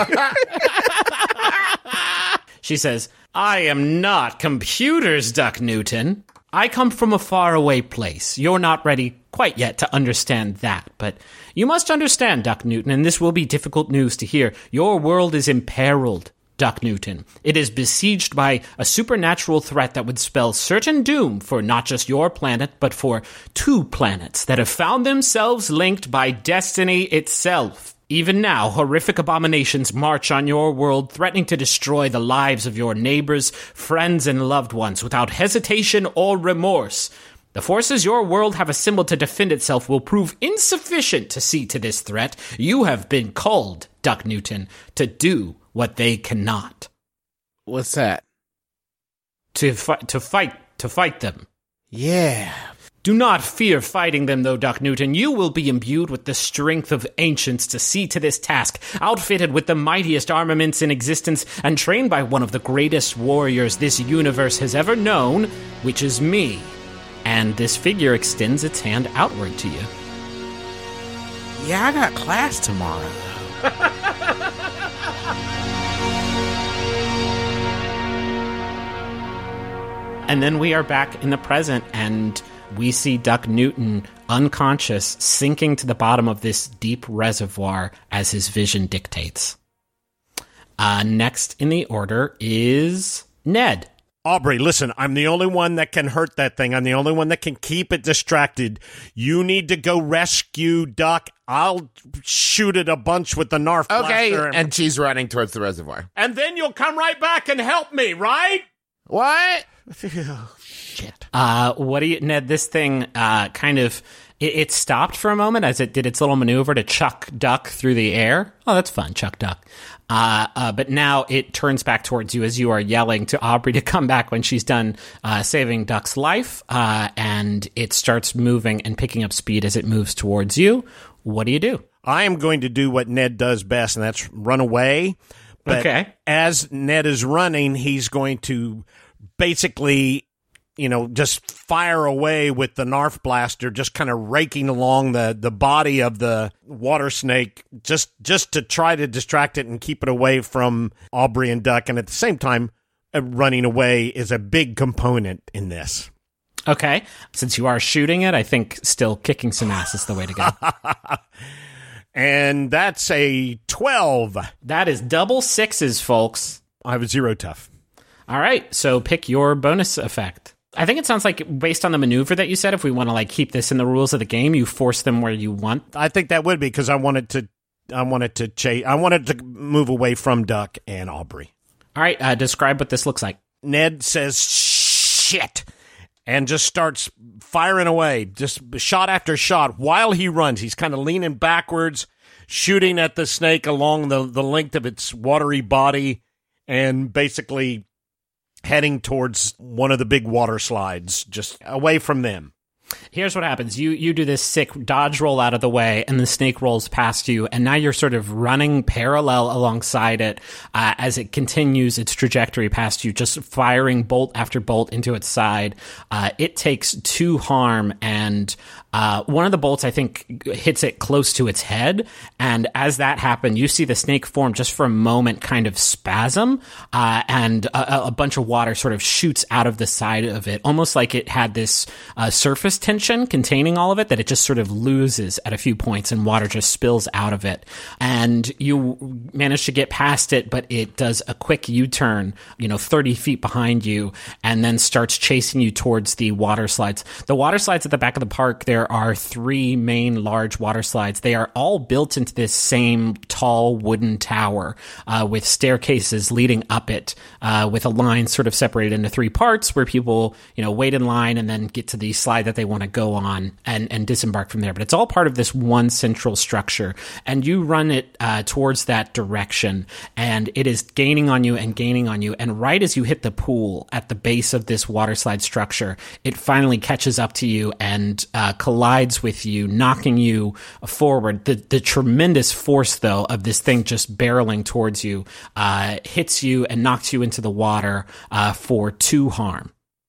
She says, I am not computers, Duck Newton. I come from a faraway place. You're not ready quite yet to understand that, but you must understand, Duck Newton, and this will be difficult news to hear. Your world is imperiled, Duck Newton. It is besieged by a supernatural threat that would spell certain doom for not just your planet, but for two planets that have found themselves linked by destiny itself. Even now, horrific abominations march on your world, threatening to destroy the lives of your neighbors, friends, and loved ones without hesitation or remorse. The forces your world have assembled to defend itself will prove insufficient to see to this threat. You have been called, Duck Newton, to do what they cannot. What's that? To, fi- to fight, to fight them. Yeah. Do not fear fighting them, though, Duck Newton. You will be imbued with the strength of ancients to see to this task, outfitted with the mightiest armaments in existence, and trained by one of the greatest warriors this universe has ever known, which is me. And this figure extends its hand outward to you. Yeah, I got class tomorrow, And then we are back in the present, and we see Duck Newton unconscious, sinking to the bottom of this deep reservoir as his vision dictates. Uh, next in the order is Ned. Aubrey, listen, I'm the only one that can hurt that thing. I'm the only one that can keep it distracted. You need to go rescue Duck. I'll shoot it a bunch with the Narf Okay, blaster. and she's running towards the reservoir. And then you'll come right back and help me, right? What? Shit. Uh, what do you, Ned? This thing uh, kind of it, it stopped for a moment as it did its little maneuver to chuck Duck through the air. Oh, that's fun, chuck Duck. Uh, uh, but now it turns back towards you as you are yelling to Aubrey to come back when she's done uh, saving Duck's life, uh, and it starts moving and picking up speed as it moves towards you. What do you do? I am going to do what Ned does best, and that's run away. But Okay. as Ned is running, he's going to basically, you know, just fire away with the Narf blaster, just kind of raking along the, the body of the water snake, just just to try to distract it and keep it away from Aubrey and Duck. And at the same time, uh, running away is a big component in this. Okay. Since you are shooting it, I think still kicking some ass is the way to go. And that's a twelve. That is double sixes, folks. I have a zero tough. All right, so pick your bonus effect. I think it sounds like based on the maneuver that you said, if we want to like keep this in the rules of the game, you force them where you want. I think that would be because I wanted to, I wanted to chase, I wanted to move away from Duck and Aubrey. All right, uh, describe what this looks like. Ned says shit and just starts firing away, just shot after shot while he runs. He's kind of leaning backwards, shooting at the snake along the, the length of its watery body, and basically heading towards one of the big water slides, just away from them. Here's what happens. You you do this sick dodge roll out of the way, and the snake rolls past you, and now you're sort of running parallel alongside it uh, as it continues its trajectory past you, just firing bolt after bolt into its side. Uh, it takes two harm, and uh, one of the bolts, I think, hits it close to its head, and as that happened, you see the snake form just for a moment kind of spasm, uh, and a, a bunch of water sort of shoots out of the side of it, almost like it had this uh, surface tension containing all of it that it just sort of loses at a few points and water just spills out of it. And you manage to get past it, but it does a quick U-turn, you know, thirty feet behind you, and then starts chasing you towards the water slides. The water slides at the back of the park, there are three main large water slides. They are all built into this same tall wooden tower uh, with staircases leading up it uh, with a line sort of separated into three parts where people, you know, wait in line and then get to the slide that they want want to go on and, and disembark from there. But it's all part of this one central structure. And you run it uh, towards that direction, and it is gaining on you and gaining on you. And right as you hit the pool at the base of this waterslide structure, it finally catches up to you and uh, collides with you, knocking you forward. The, the tremendous force, though, of this thing just barreling towards you uh, hits you and knocks you into the water uh, for two harm.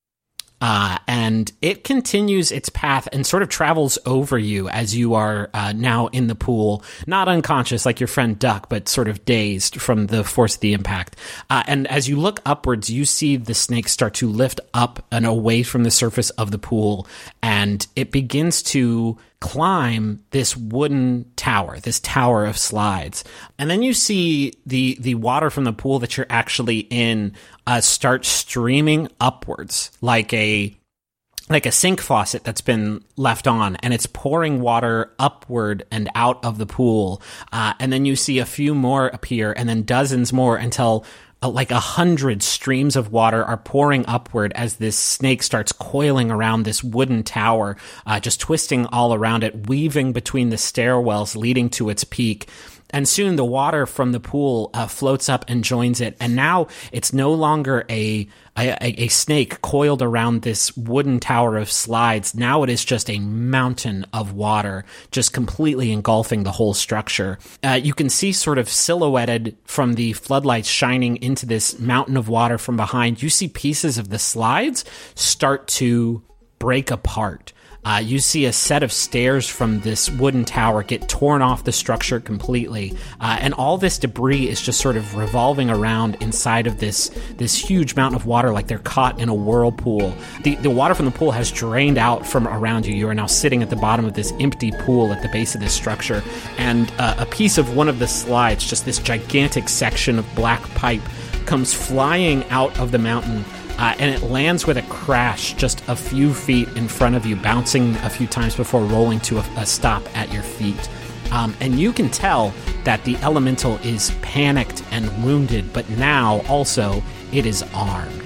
Uh, and it continues its path and sort of travels over you as you are uh, now in the pool, not unconscious like your friend Duck, but sort of dazed from the force of the impact. Uh, and as you look upwards, you see the snake start to lift up and away from the surface of the pool, and it begins to climb this wooden tower, this tower of slides. And then you see the the water from the pool that you're actually in uh, start streaming upwards like a like a sink faucet that's been left on, and it's pouring water upward and out of the pool. Uh, and then you see a few more appear, and then dozens more, until uh, like a hundred streams of water are pouring upward as this snake starts coiling around this wooden tower, uh, just twisting all around it, weaving between the stairwells leading to its peak. And soon the water from the pool uh, floats up and joins it. And now it's no longer a, a a snake coiled around this wooden tower of slides. Now it is just a mountain of water, just completely engulfing the whole structure. Uh, you can see sort of silhouetted from the floodlights shining into this mountain of water from behind. You see pieces of the slides start to break apart. Uh, you see a set of stairs from this wooden tower get torn off the structure completely, uh, and all this debris is just sort of revolving around inside of this this huge mountain of water, like they're caught in a whirlpool. The the water from the pool has drained out from around you. You are now sitting at the bottom of this empty pool at the base of this structure, and uh, a piece of one of the slides, just this gigantic section of black pipe, comes flying out of the mountain. Uh, and it lands with a crash just a few feet in front of you, bouncing a few times before rolling to a, a stop at your feet. Um, and you can tell that the elemental is panicked and wounded, but now also it is armed.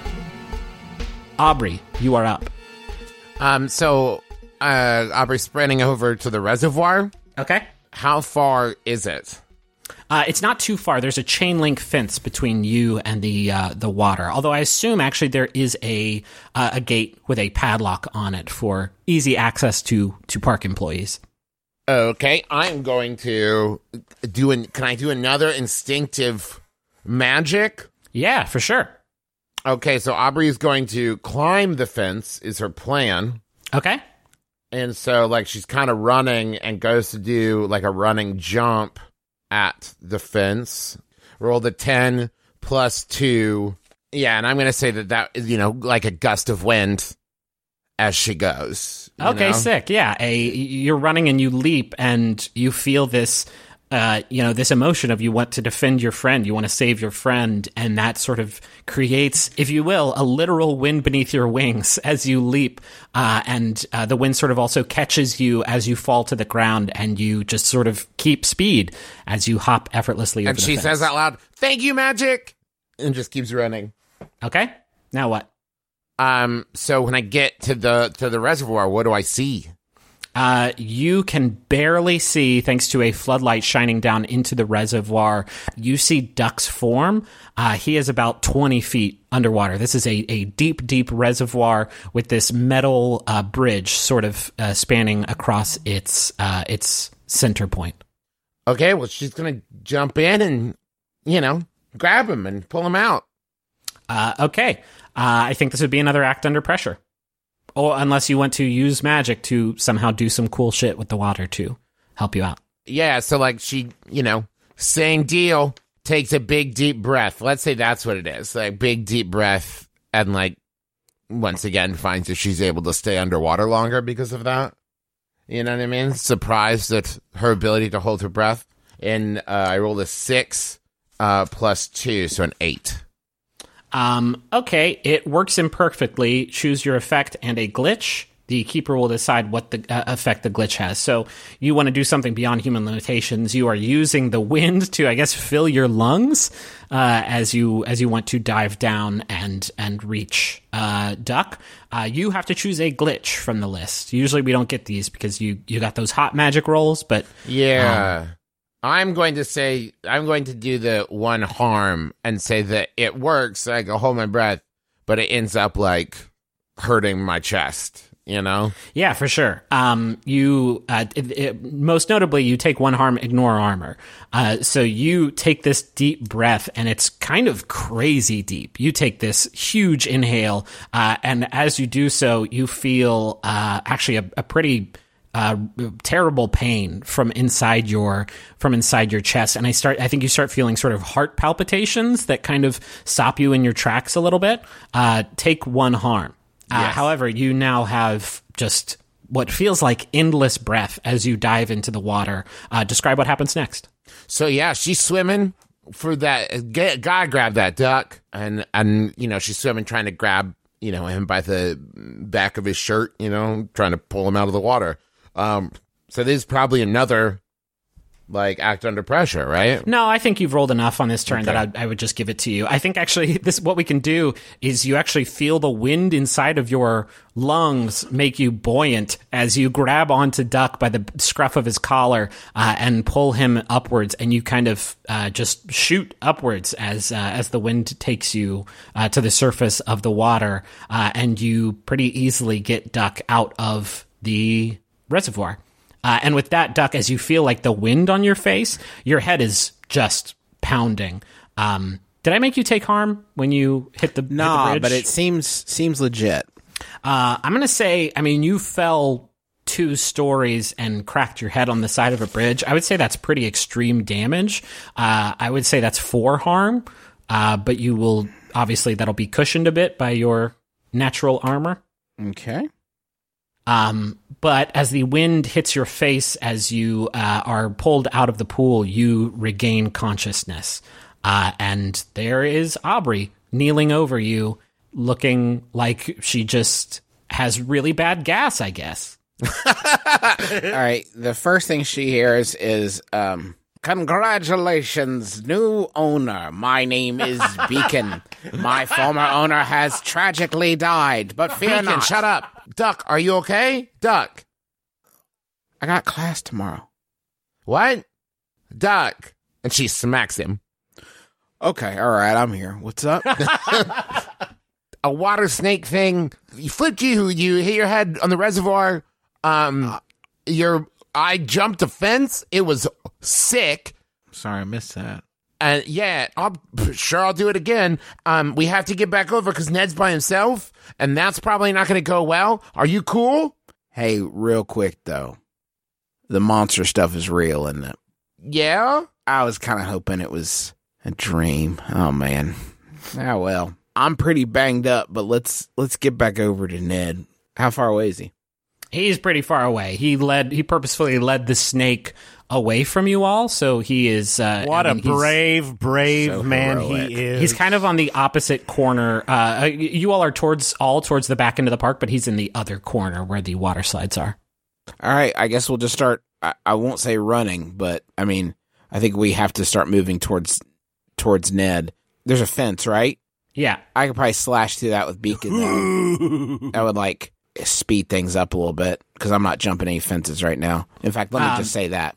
Aubrey, you are up. Um, so, uh, Aubrey's sprinting over to the reservoir. Okay. How far is it? Uh, it's not too far. There's a chain link fence between you and the uh, the water. Although I assume actually there is a uh, a gate with a padlock on it for easy access to to park employees. Okay, I'm going to do an. Can I do another instinctive magic? Yeah, for sure. Okay, so Aubrey is going to climb the fence. Is her plan? Okay. And so, like, she's kind of running and goes to do like a running jump at the fence. Roll the ten plus two. Yeah, and I'm going to say that that is, you know, like a gust of wind as she goes. Okay, know? sick. Yeah, a you're running and you leap and you feel this, uh, you know, this emotion of you want to defend your friend, you want to save your friend, and that sort of creates, if you will, a literal wind beneath your wings as you leap, uh, and uh, the wind sort of also catches you as you fall to the ground, and you just sort of keep speed as you hop effortlessly over and the she fence. says out loud, "Thank you, magic," and just keeps running. Okay, now what? Um, so when I get to the to the reservoir, what do I see? Uh, you can barely see, thanks to a floodlight shining down into the reservoir. You see Duck's form. Uh, he is about twenty feet underwater. This is a, a deep, deep reservoir with this metal uh, bridge sort of uh, spanning across its uh, its center point. Okay, well, she's gonna jump in and, you know, grab him and pull him out. Uh, okay. Uh, I think this would be another act under pressure. Or unless you want to use magic to somehow do some cool shit with the water to help you out. Yeah, so like she, you know, same deal, takes a big deep breath. Let's say that's what it is. Like big deep breath, and like once again finds that she's able to stay underwater longer because of that. You know what I mean? Surprised at her ability to hold her breath. And uh, I rolled a six uh, plus two, so an eight. Um, okay, it works imperfectly. Choose your effect and a glitch. the keeper will decide what the uh, effect the glitch has. So you want to do something beyond human limitations. You are using the wind to, I guess, fill your lungs uh, as you as you want to dive down and and reach uh, Duck. Uh, you have to choose a glitch from the list. Usually we don't get these because you you got those hot magic rolls, but Yeah. um, I'm going to say, I'm going to do the one harm and say that it works. I can hold my breath, but it ends up like hurting my chest, you know? Yeah, for sure. Um, you uh, it, it, most notably, you take one harm, ignore armor. Uh, so you take this deep breath, and it's kind of crazy deep. You take this huge inhale, uh, and as you do so, you feel uh, actually a, a pretty uh, terrible pain from inside your from inside your chest. And I start, I think you start feeling sort of heart palpitations that kind of stop you in your tracks a little bit. Uh, take one harm. Uh, Yes. However, you now have just what feels like endless breath as you dive into the water. Uh, describe what happens next. So yeah, she's swimming for that. Get, gotta grab that duck, and and you know she's swimming, trying to grab you know him by the back of his shirt, you know, trying to pull him out of the water. Um, so there's probably another like act under pressure, right? No, I think you've rolled enough on this turn Okay. that I, I would just give it to you. I think actually this what we can do is you actually feel the wind inside of your lungs make you buoyant as you grab onto Duck by the scruff of his collar uh, and pull him upwards, and you kind of uh, just shoot upwards as uh, as the wind takes you uh, to the surface of the water, uh, and you pretty easily get Duck out of the reservoir. Uh, and with that, Duck, as you feel like the wind on your face, your head is just pounding. Um, did I make you take harm when you hit the, hit the Nah, bridge? but it seems seems legit. Uh, I'm going to say, I mean, you fell two stories and cracked your head on the side of a bridge. I would say that's pretty extreme damage. Uh, I would say that's four harm, uh, but you will, obviously, that'll be cushioned a bit by your natural armor. Okay. Um, but as the wind hits your face as you uh, are pulled out of the pool, you regain consciousness. Uh, and there is Aubrey kneeling over you, looking like she just has really bad gas, I guess. All right. The first thing she hears is, um, "Congratulations, new owner. My name is Beacon. My former owner has tragically died, but fear Beacon, not. shut up. Duck, are you okay? Duck. I got class tomorrow." What? Duck. And she smacks him. Okay. All right. I'm here. What's up? A water snake thing. You flipped you. You hit your head on the reservoir. Um, your I jumped a fence. It was sick. Sorry, I missed that. And yeah, I'll sure I'll do it again. Um, we have to get back over because Ned's by himself, and that's probably not going to go well. Are you cool? Hey, real quick though, the monster stuff is real, isn't it? Yeah. I was kind of hoping it was a dream. Oh man. Ah well. I'm pretty banged up, but let's let's get back over to Ned. How far away is he? He's pretty far away. He led. He purposefully led the snake away from you all, so he is. Uh, What I a mean, he's- brave, brave so man heroic. he is. He's kind of on the opposite corner. Uh, you all are towards all towards the back end of the park, but he's in the other corner where the water slides are. All right, I guess we'll just start. I, I won't say running, but I mean, I think we have to start moving towards towards Ned. There's a fence, right? Yeah. I could probably slash through that with Beacon. Though. That would like speed things up a little bit because I'm not jumping any fences right now. In fact, let me Um, just say that.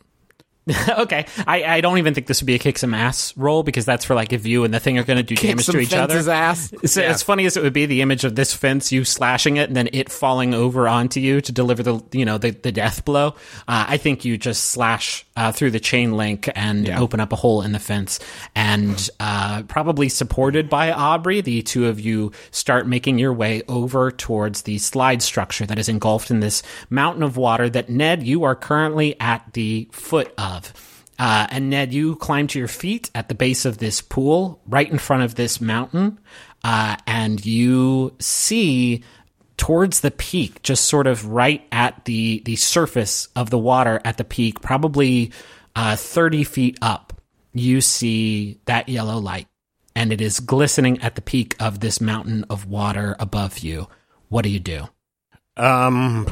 Okay. I, I don't even think this would be a kick some ass roll because that's for like if you and the thing are going to do Kick damage some to each other. fence's ass. So as funny as it would be, the image of this fence, you slashing it, and then it falling over onto you to deliver the you know the, the death blow. Uh, I think you just slash uh, through the chain link and open up a hole in the fence, and uh, probably supported by Aubrey, the two of you start making your way over towards the slide structure that is engulfed in this mountain of water that Ned, you are currently at the foot of. Uh, and Ned, you climb to your feet at the base of this pool, right in front of this mountain, uh, and you see towards the peak, just sort of right at the the surface of the water at the peak, probably uh, thirty feet up, you see that yellow light, and it is glistening at the peak of this mountain of water above you. What do you do? Um.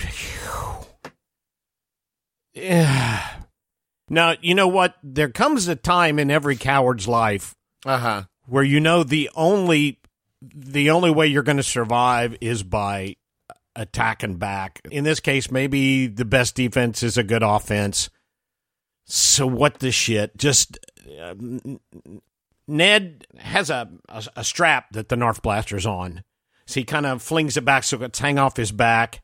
Yeah. Now, you know what? There comes a time in every coward's life Uh-huh. where you know the only the only way you're going to survive is by attacking back. In this case, maybe the best defense is a good offense. So what the shit? Just uh, Ned has a, a a strap that the Narf Blaster's on. So he kind of flings it back so it's hang off his back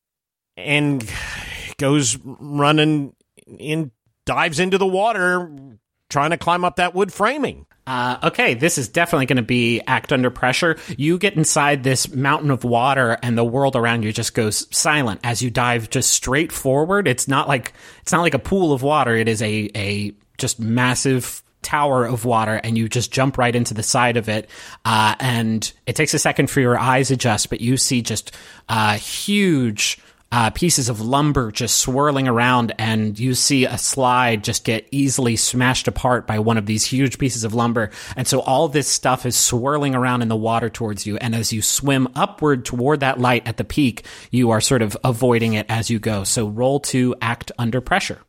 and goes running in, dives into the water, trying to climb up that wood framing. Uh, okay, this is definitely going to be act under pressure. You get inside this mountain of water, and the world around you just goes silent as you dive just straight forward. It's not like it's not like a pool of water. It is a a just massive tower of water, and you just jump right into the side of it. Uh, and it takes a second for your eyes adjust, but you see just uh, huge. Uh, pieces of lumber just swirling around, and you see a slide just get easily smashed apart by one of these huge pieces of lumber. And so all this stuff is swirling around in the water towards you. And as you swim upward toward that light at the peak, you are sort of avoiding it as you go. So roll to act under pressure.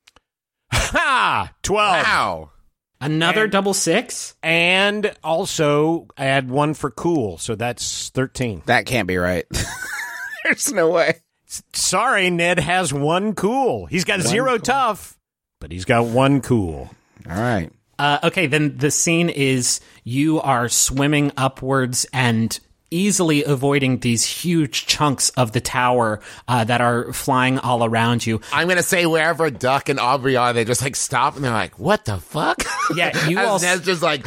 Ha! twelve. Wow. Another And- double six? And also add one for cool. So that's thirteen. That can't be right. There's no way. Sorry, Ned has one cool. He's got One zero cool. tough, but he's got one cool. All right. Uh, okay, then the scene is you are swimming upwards and easily avoiding these huge chunks of the tower uh, that are flying all around you. I'm going to say wherever Duck and Aubrey are, they just like stop and they're like, what the fuck? Yeah, you As all Ned's just like,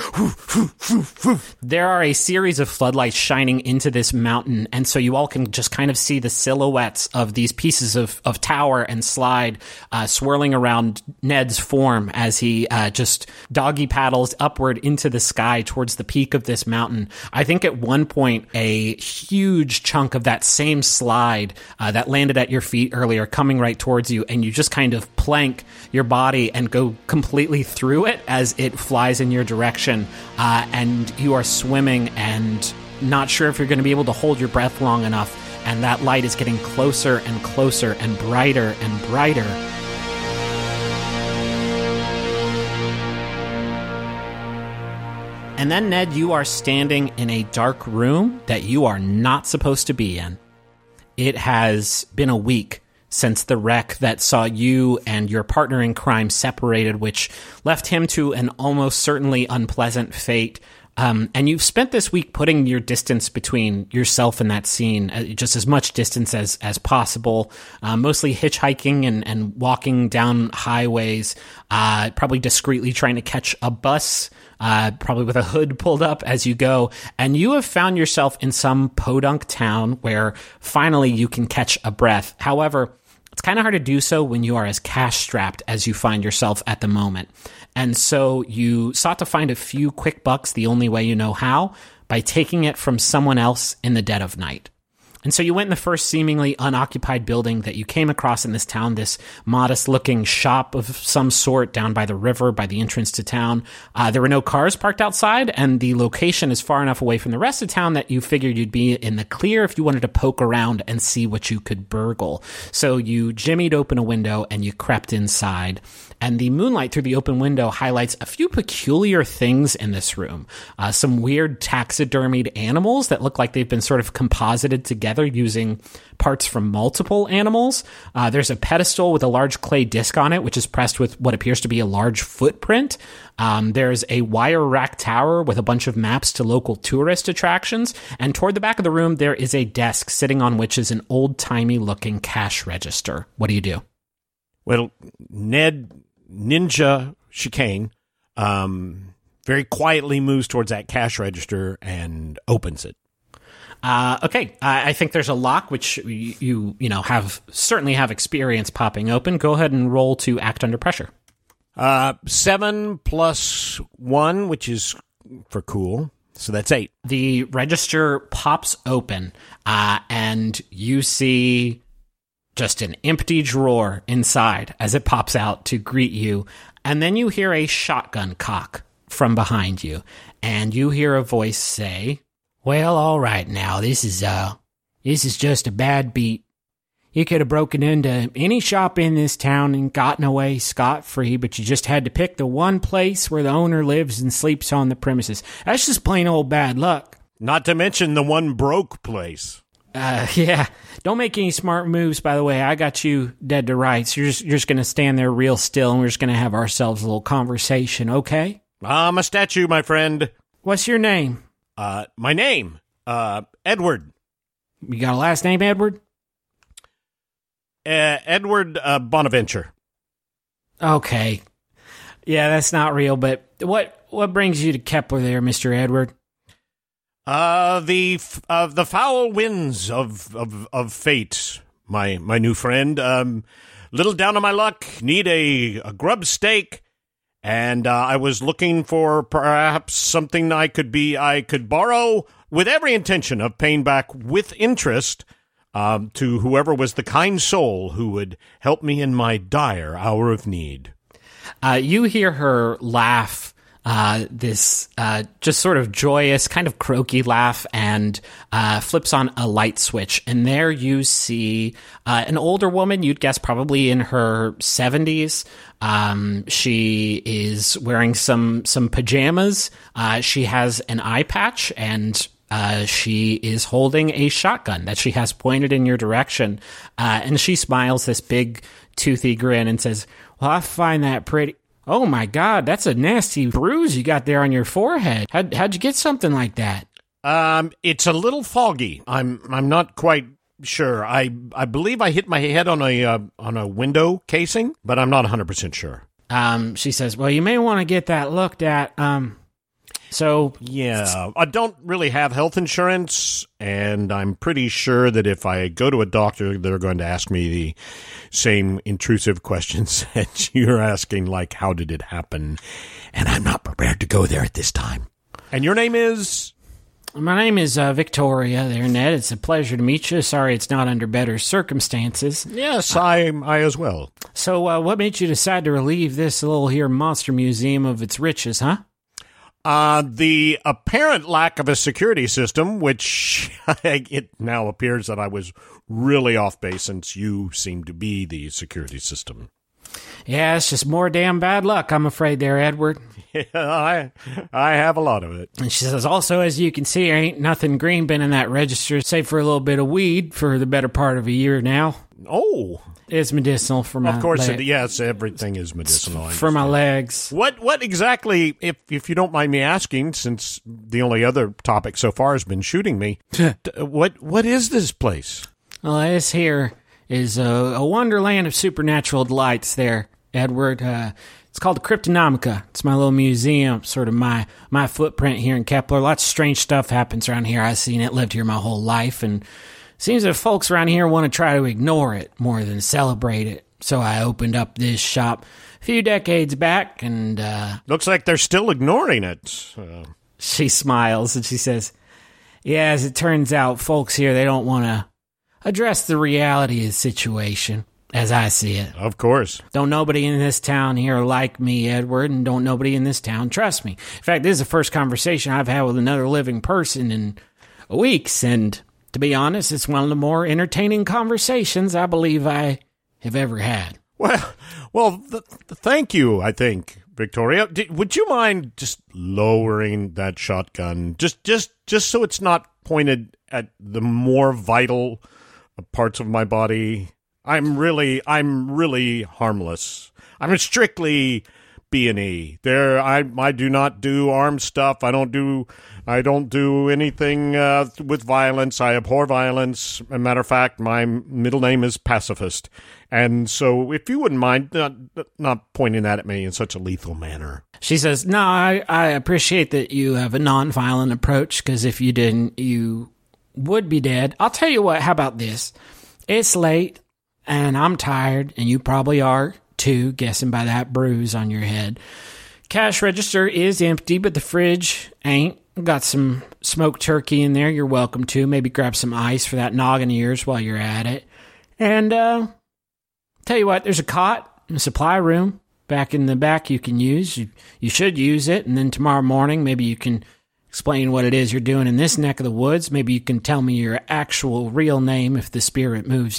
there are a series of floodlights shining into this mountain, and so you all can just kind of see the silhouettes of these pieces of, of tower and slide uh, swirling around Ned's form as he uh, just doggy paddles upward into the sky towards the peak of this mountain. I think at one point, a huge chunk of that same slide uh, that landed at your feet earlier coming right towards you, and you just kind of plank your body and go completely through it as it flies in your direction, uh, and you are swimming and not sure if you're going to be able to hold your breath long enough, and that light is getting closer and closer and brighter and brighter. And then, Ned, you are standing in a dark room that you are not supposed to be in. It has been a week since the wreck that saw you and your partner in crime separated, which left him to an almost certainly unpleasant fate. Um, and you've spent this week putting your distance between yourself and that scene, uh, just as much distance as, as possible, uh, mostly hitchhiking and, and walking down highways, uh, probably discreetly trying to catch a bus, uh, probably with a hood pulled up as you go. And you have found yourself in some podunk town where finally you can catch a breath. However, it's kind of hard to do so when you are as cash-strapped as you find yourself at the moment. And so you sought to find a few quick bucks the only way you know how, by taking it from someone else in the dead of night. And so you went in the first seemingly unoccupied building that you came across in this town, this modest-looking shop of some sort down by the river, by the entrance to town. Uh, there were no cars parked outside, and the location is far enough away from the rest of town that you figured you'd be in the clear if you wanted to poke around and see what you could burgle. So you jimmied open a window and you crept inside. And the moonlight through the open window highlights a few peculiar things in this room. Uh, some weird taxidermied animals that look like they've been sort of composited together using parts from multiple animals. Uh, there's a pedestal with a large clay disc on it, which is pressed with what appears to be a large footprint. Um, there's a wire rack tower with a bunch of maps to local tourist attractions. And toward the back of the room, there is a desk sitting on which is an old-timey looking cash register. What do you do? Well, Ned Ninja Chicane um, very quietly moves towards that cash register and opens it. Uh, okay, I, I think there's a lock which you, you you know have certainly have experience popping open. Go ahead and roll to act under pressure. Uh, seven plus one, which is for cool, so that's eight. The register pops open, uh, and you see just an empty drawer inside as it pops out to greet you. And then you hear a shotgun cock from behind you, and you hear a voice say, "Well, all right now, this is, uh, this is just a bad beat You could have broken into any shop in this town and gotten away scot-free, but you just had to pick the one place where the owner lives and sleeps on the premises. That's just plain old bad luck. Not to mention the one broke place. Uh, yeah. Don't make any smart moves, by the way. I got you dead to rights. You're just, you're just going to stand there real still, and we're just going to have ourselves a little conversation, okay? I'm a statue, my friend. What's your name? Uh, my name, uh, Edward. You got a last name, Edward? Uh, Edward uh, Bonaventure. Okay. Yeah, that's not real, but what what brings you to Kepler there, Mister Edward? Uh, the f- uh, the foul winds of, of, of fate, my my new friend. Um, little down on my luck, need a, a grub steak, and uh, I was looking for perhaps something I could be I could borrow with every intention of paying back with interest. Um, to whoever was the kind soul who would help me in my dire hour of need. Uh, you hear her laugh, uh, this uh, just sort of joyous, kind of croaky laugh, and uh, flips on a light switch. And there you see uh, an older woman, you'd guess probably in her seventies. Um, she is wearing some, some pajamas. Uh, she has an eye patch, and Uh, she is holding a shotgun that she has pointed in your direction. Uh, and she smiles this big, toothy grin and says, well, I find that pretty... Oh, my God, that's a nasty bruise you got there on your forehead. How'd, how'd you get something like that? Um, it's a little foggy. I'm I'm not quite sure. I I believe I hit my head on a uh, on a window casing, but I'm not one hundred percent sure. Um, she says, well, you may want to get that looked at. Um... So, yeah, I don't really have health insurance, and I'm pretty sure that if I go to a doctor, they're going to ask me the same intrusive questions that you're asking, like, how did it happen? And I'm not prepared to go there at this time. And your name is? My name is uh, Victoria there, Ned. It's a pleasure to meet you. Sorry it's not under better circumstances. Yes, I, I as well. So, uh, what made you decide to relieve this little here monster museum of its riches, huh? Uh, the apparent lack of a security system, which it now appears that I was really off base since you seem to be the security system. Yeah, it's just more damn bad luck, I'm afraid there, Edward. Yeah, I, I have a lot of it. And she says, also, as you can see, there ain't nothing green been in that register, save for a little bit of weed for the better part of a year now. Oh. It's medicinal for my Of course, leg- it, yes, everything is medicinal. For my legs. What what exactly, if if you don't mind me asking, since the only other topic so far has been shooting me, what what is this place? Well, this here is a, a wonderland of supernatural delights there, Edward. Uh, it's called the Cryptonomica. It's my little museum, sort of my, my footprint here in Kepler. Lots of strange stuff happens around here. I've seen it, lived here my whole life, and seems that folks around here want to try to ignore it more than celebrate it. So I opened up this shop a few decades back, and uh, looks like they're still ignoring it. Uh, she smiles and she says, yeah, as it turns out, folks here, they don't want to address the reality of the situation, as I see it. Of course. Don't nobody in this town here like me, Edward, and don't nobody in this town trust me. In fact, this is the first conversation I've had with another living person in weeks, and to be honest, it's one of the more entertaining conversations I believe I have ever had. Well, well, th- th- thank you, I think, Victoria. D- would you mind just lowering that shotgun, just, just, just so it's not pointed at the more vital parts of my body? I'm really, I'm really harmless. I'm strictly B and E. There, I, I do not do armed stuff. I don't do, I don't do anything uh, with violence. I abhor violence. As a matter of fact, my middle name is Pacifist. And so, if you wouldn't mind not, not pointing that at me in such a lethal manner. She says, no, I, I appreciate that you have a non-violent approach, because if you didn't, you would be dead. I'll tell you what, how about this? It's late, and I'm tired, and you probably are too, guessing by that bruise on your head. Cash register is empty, but the fridge ain't. Got some smoked turkey in there you're welcome to. Maybe grab some ice for that noggin of yours while you're at it. And, uh, tell you what, there's a cot in the supply room back in the back you can use. You, you should use it, and then tomorrow morning maybe you can explain what it is you're doing in this neck of the woods. Maybe you can tell me your actual real name if the spirit moves you.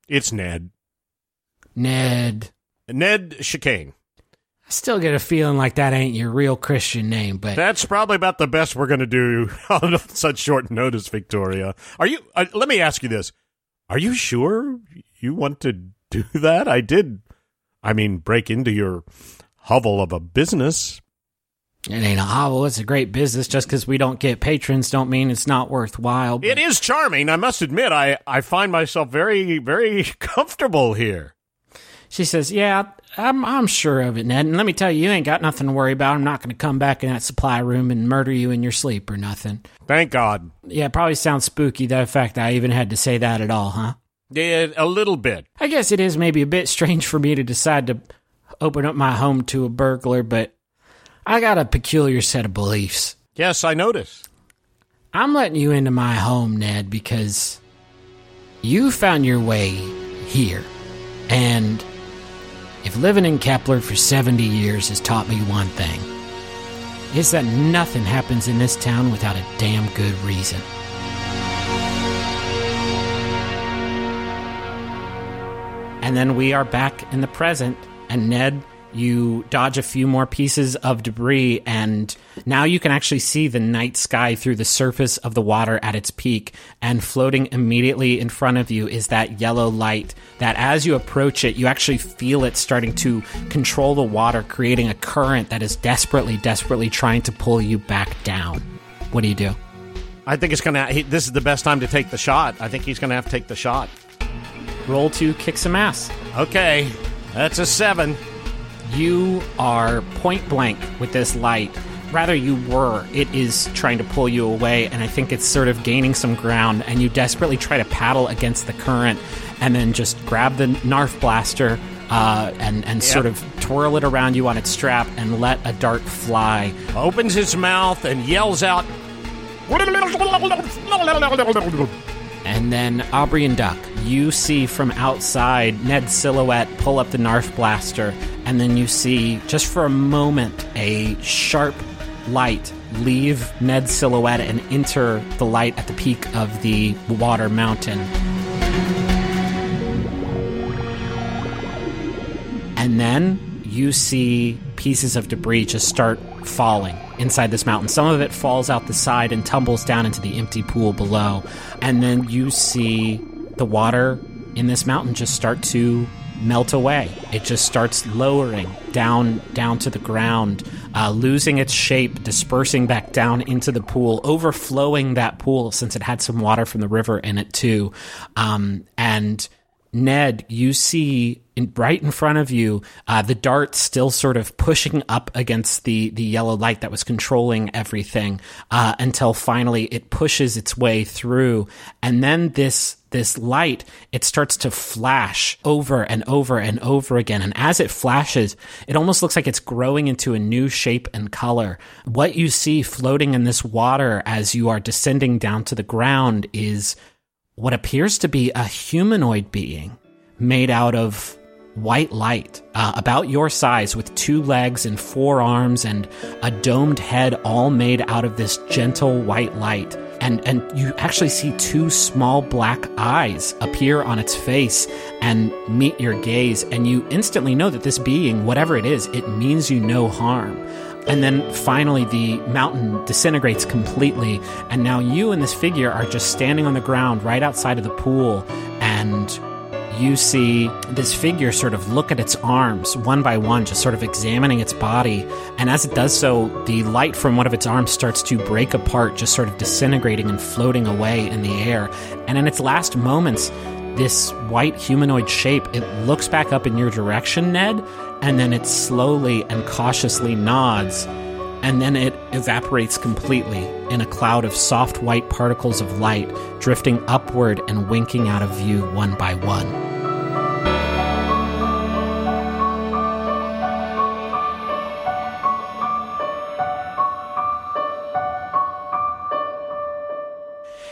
It's Ned. Ned. Ned Chicane. I still get a feeling like that ain't your real Christian name, but That's probably about the best we're going to do on such short notice, Victoria. Are you? Uh, let me ask you this: are you sure you want to do that? I did. I mean, break into your hovel of a business. it ain't a hovel. It's a great business. Just because we don't get patrons don't mean it's not worthwhile. But It is charming. I must admit, I, I find myself very, very comfortable here. She says, yeah, I'm I'm sure of it, Ned. And let me tell you, you ain't got nothing to worry about. I'm not going to come back in that supply room and murder you in your sleep or nothing. Thank God. Yeah, it probably sounds spooky, the fact that I even had to say that at all, huh? Yeah, a little bit. I guess it is maybe a bit strange for me to decide to open up my home to a burglar, but I got a peculiar set of beliefs. Yes, I noticed. I'm letting you into my home, Ned, because you found your way here. And if living in Kepler for seventy years has taught me one thing, it's that nothing happens in this town without a damn good reason. And then we are back in the present, and Ned, you dodge a few more pieces of debris, and now you can actually see the night sky through the surface of the water at its peak, and floating immediately in front of you is that yellow light that as you approach it, you actually feel it starting to control the water, creating a current that is desperately, desperately trying to pull you back down. What do you do? I think it's gonna. He, this is the best time to take the shot. I think he's gonna have to take the shot. Roll to kick some ass. Okay, that's a seven. You are point blank with this light. Rather, you were. It is trying to pull you away, and I think it's sort of gaining some ground, and you desperately try to paddle against the current and then just grab the Narf blaster uh, and, and Yep. sort of twirl it around you on its strap and let a dart fly. Opens his mouth and yells out. And then, Aubrey and Duck, you see from outside Ned's silhouette pull up the Narf blaster, and then you see, just for a moment, a sharp light leave Ned's silhouette and enter the light at the peak of the water mountain. And then you see pieces of debris just start falling inside this mountain. Some of it falls out the side and tumbles down into the empty pool below. And then you see the water in this mountain just start to melt away. It just starts lowering down down to the ground, uh, losing its shape, dispersing back down into the pool, overflowing that pool since it had some water from the river in it too. Um, and Ned, you see in, right in front of you, uh, the dart still sort of pushing up against the, the yellow light that was controlling everything uh, until finally it pushes its way through. And then this this light, it starts to flash over and over and over again. And as it flashes, it almost looks like it's growing into a new shape and color. What you see floating in this water as you are descending down to the ground is what appears to be a humanoid being made out of white light, uh, about your size, with two legs and four arms and a domed head, all made out of this gentle white light. And and you actually see two small black eyes appear on its face and meet your gaze, and you instantly know that this being, whatever it is, it means you no harm. And then finally the mountain disintegrates completely, and now you and this figure are just standing on the ground right outside of the pool, and you see this figure sort of look at its arms one by one, just sort of examining its body. And as it does so, the light from one of its arms starts to break apart, just sort of disintegrating and floating away in the air. And in its last moments, this white humanoid shape, it looks back up in your direction, Ned, and then it slowly and cautiously nods, and then it evaporates completely in a cloud of soft white particles of light, drifting upward and winking out of view one by one.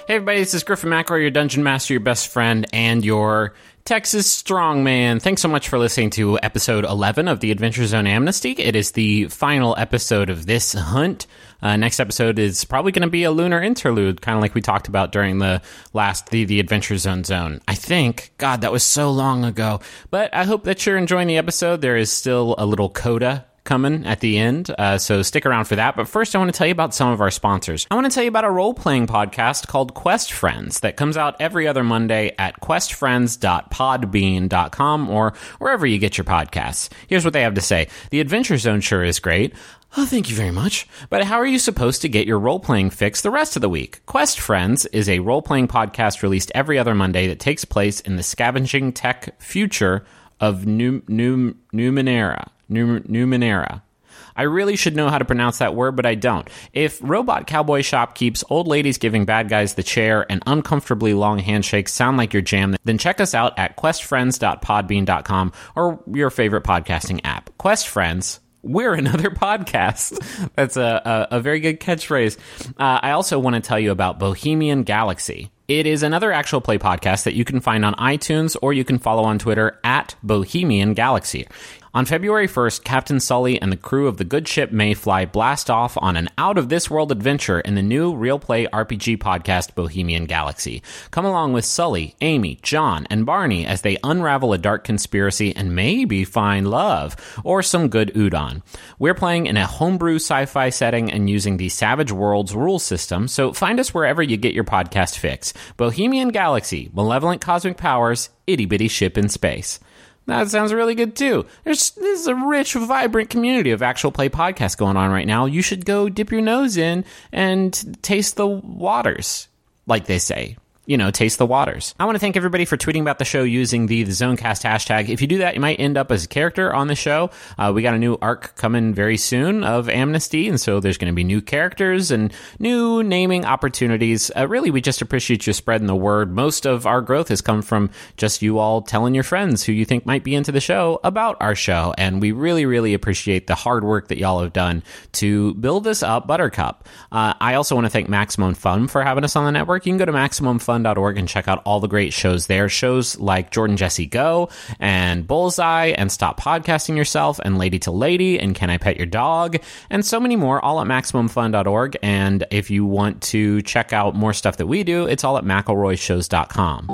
Hey everybody, this is Griffin McElroy, your Dungeon Master, your best friend, and your Texas Strongman. Thanks so much for listening to episode eleven of the Adventure Zone Amnesty. It is the final episode of this hunt. Uh, next episode is probably going to be a lunar interlude, kind of like we talked about during the last, the, the Adventure Zone zone. I think. God, that was so long ago. But I hope that you're enjoying the episode. There is still a little coda coming at the end, uh, so stick around for that. But first, I want to tell you about some of our sponsors. I want to tell you about a role-playing podcast called Quest Friends that comes out every other Monday at quest friends dot podbean dot com or wherever you get your podcasts. Here's what they have to say. The Adventure Zone sure is great. Oh, thank you very much. But how are you supposed to get your role-playing fix the rest of the week? Quest Friends is a role-playing podcast released every other Monday that takes place in the scavenging tech future of New New Numenera. New, Numenera. I really should know how to pronounce that word, but I don't. If Robot Cowboy Shop keeps old ladies giving bad guys the chair and uncomfortably long handshakes sound like your jam, then check us out at quest friends dot podbean dot com or your favorite podcasting app. Quest Friends, we're another podcast. That's a, a, a very good catchphrase. Uh, I also want to tell you about Bohemian Galaxy. It is another actual play podcast that you can find on iTunes or you can follow on Twitter at Bohemian Galaxy. On February first, Captain Sully and the crew of the good ship Mayfly blast off on an out-of-this-world adventure in the new real play R P G podcast Bohemian Galaxy. Come along with Sully, Amy, John, and Barney as they unravel a dark conspiracy and maybe find love, or some good udon. We're playing in a homebrew sci-fi setting and using the Savage Worlds rule system, so find us wherever you get your podcast fix. Bohemian Galaxy, malevolent cosmic powers, itty-bitty ship in space. That sounds really good, too. There's This is a rich, vibrant community of actual play podcasts going on right now. You should go dip your nose in and taste the waters, like they say. You know, taste the waters. I want to thank everybody for tweeting about the show using the, the Zonecast hashtag. If you do that, you might end up as a character on the show. Uh, we got a new arc coming very soon of Amnesty, and so there's going to be new characters and new naming opportunities. Uh, really, we just appreciate you spreading the word. Most of our growth has come from just you all telling your friends who you think might be into the show about our show, and we really, really appreciate the hard work that y'all have done to build this up, Buttercup. Uh, I also want to thank Maximum Fun for having us on the network. You can go to maximum fun dot org and check out all the great shows there. Shows like Jordan Jesse Go and Bullseye and Stop Podcasting Yourself and Lady to Lady and Can I Pet Your Dog and so many more, all at maximum fun dot org. And if you want to check out more stuff that we do, it's all at mcelroy shows dot com.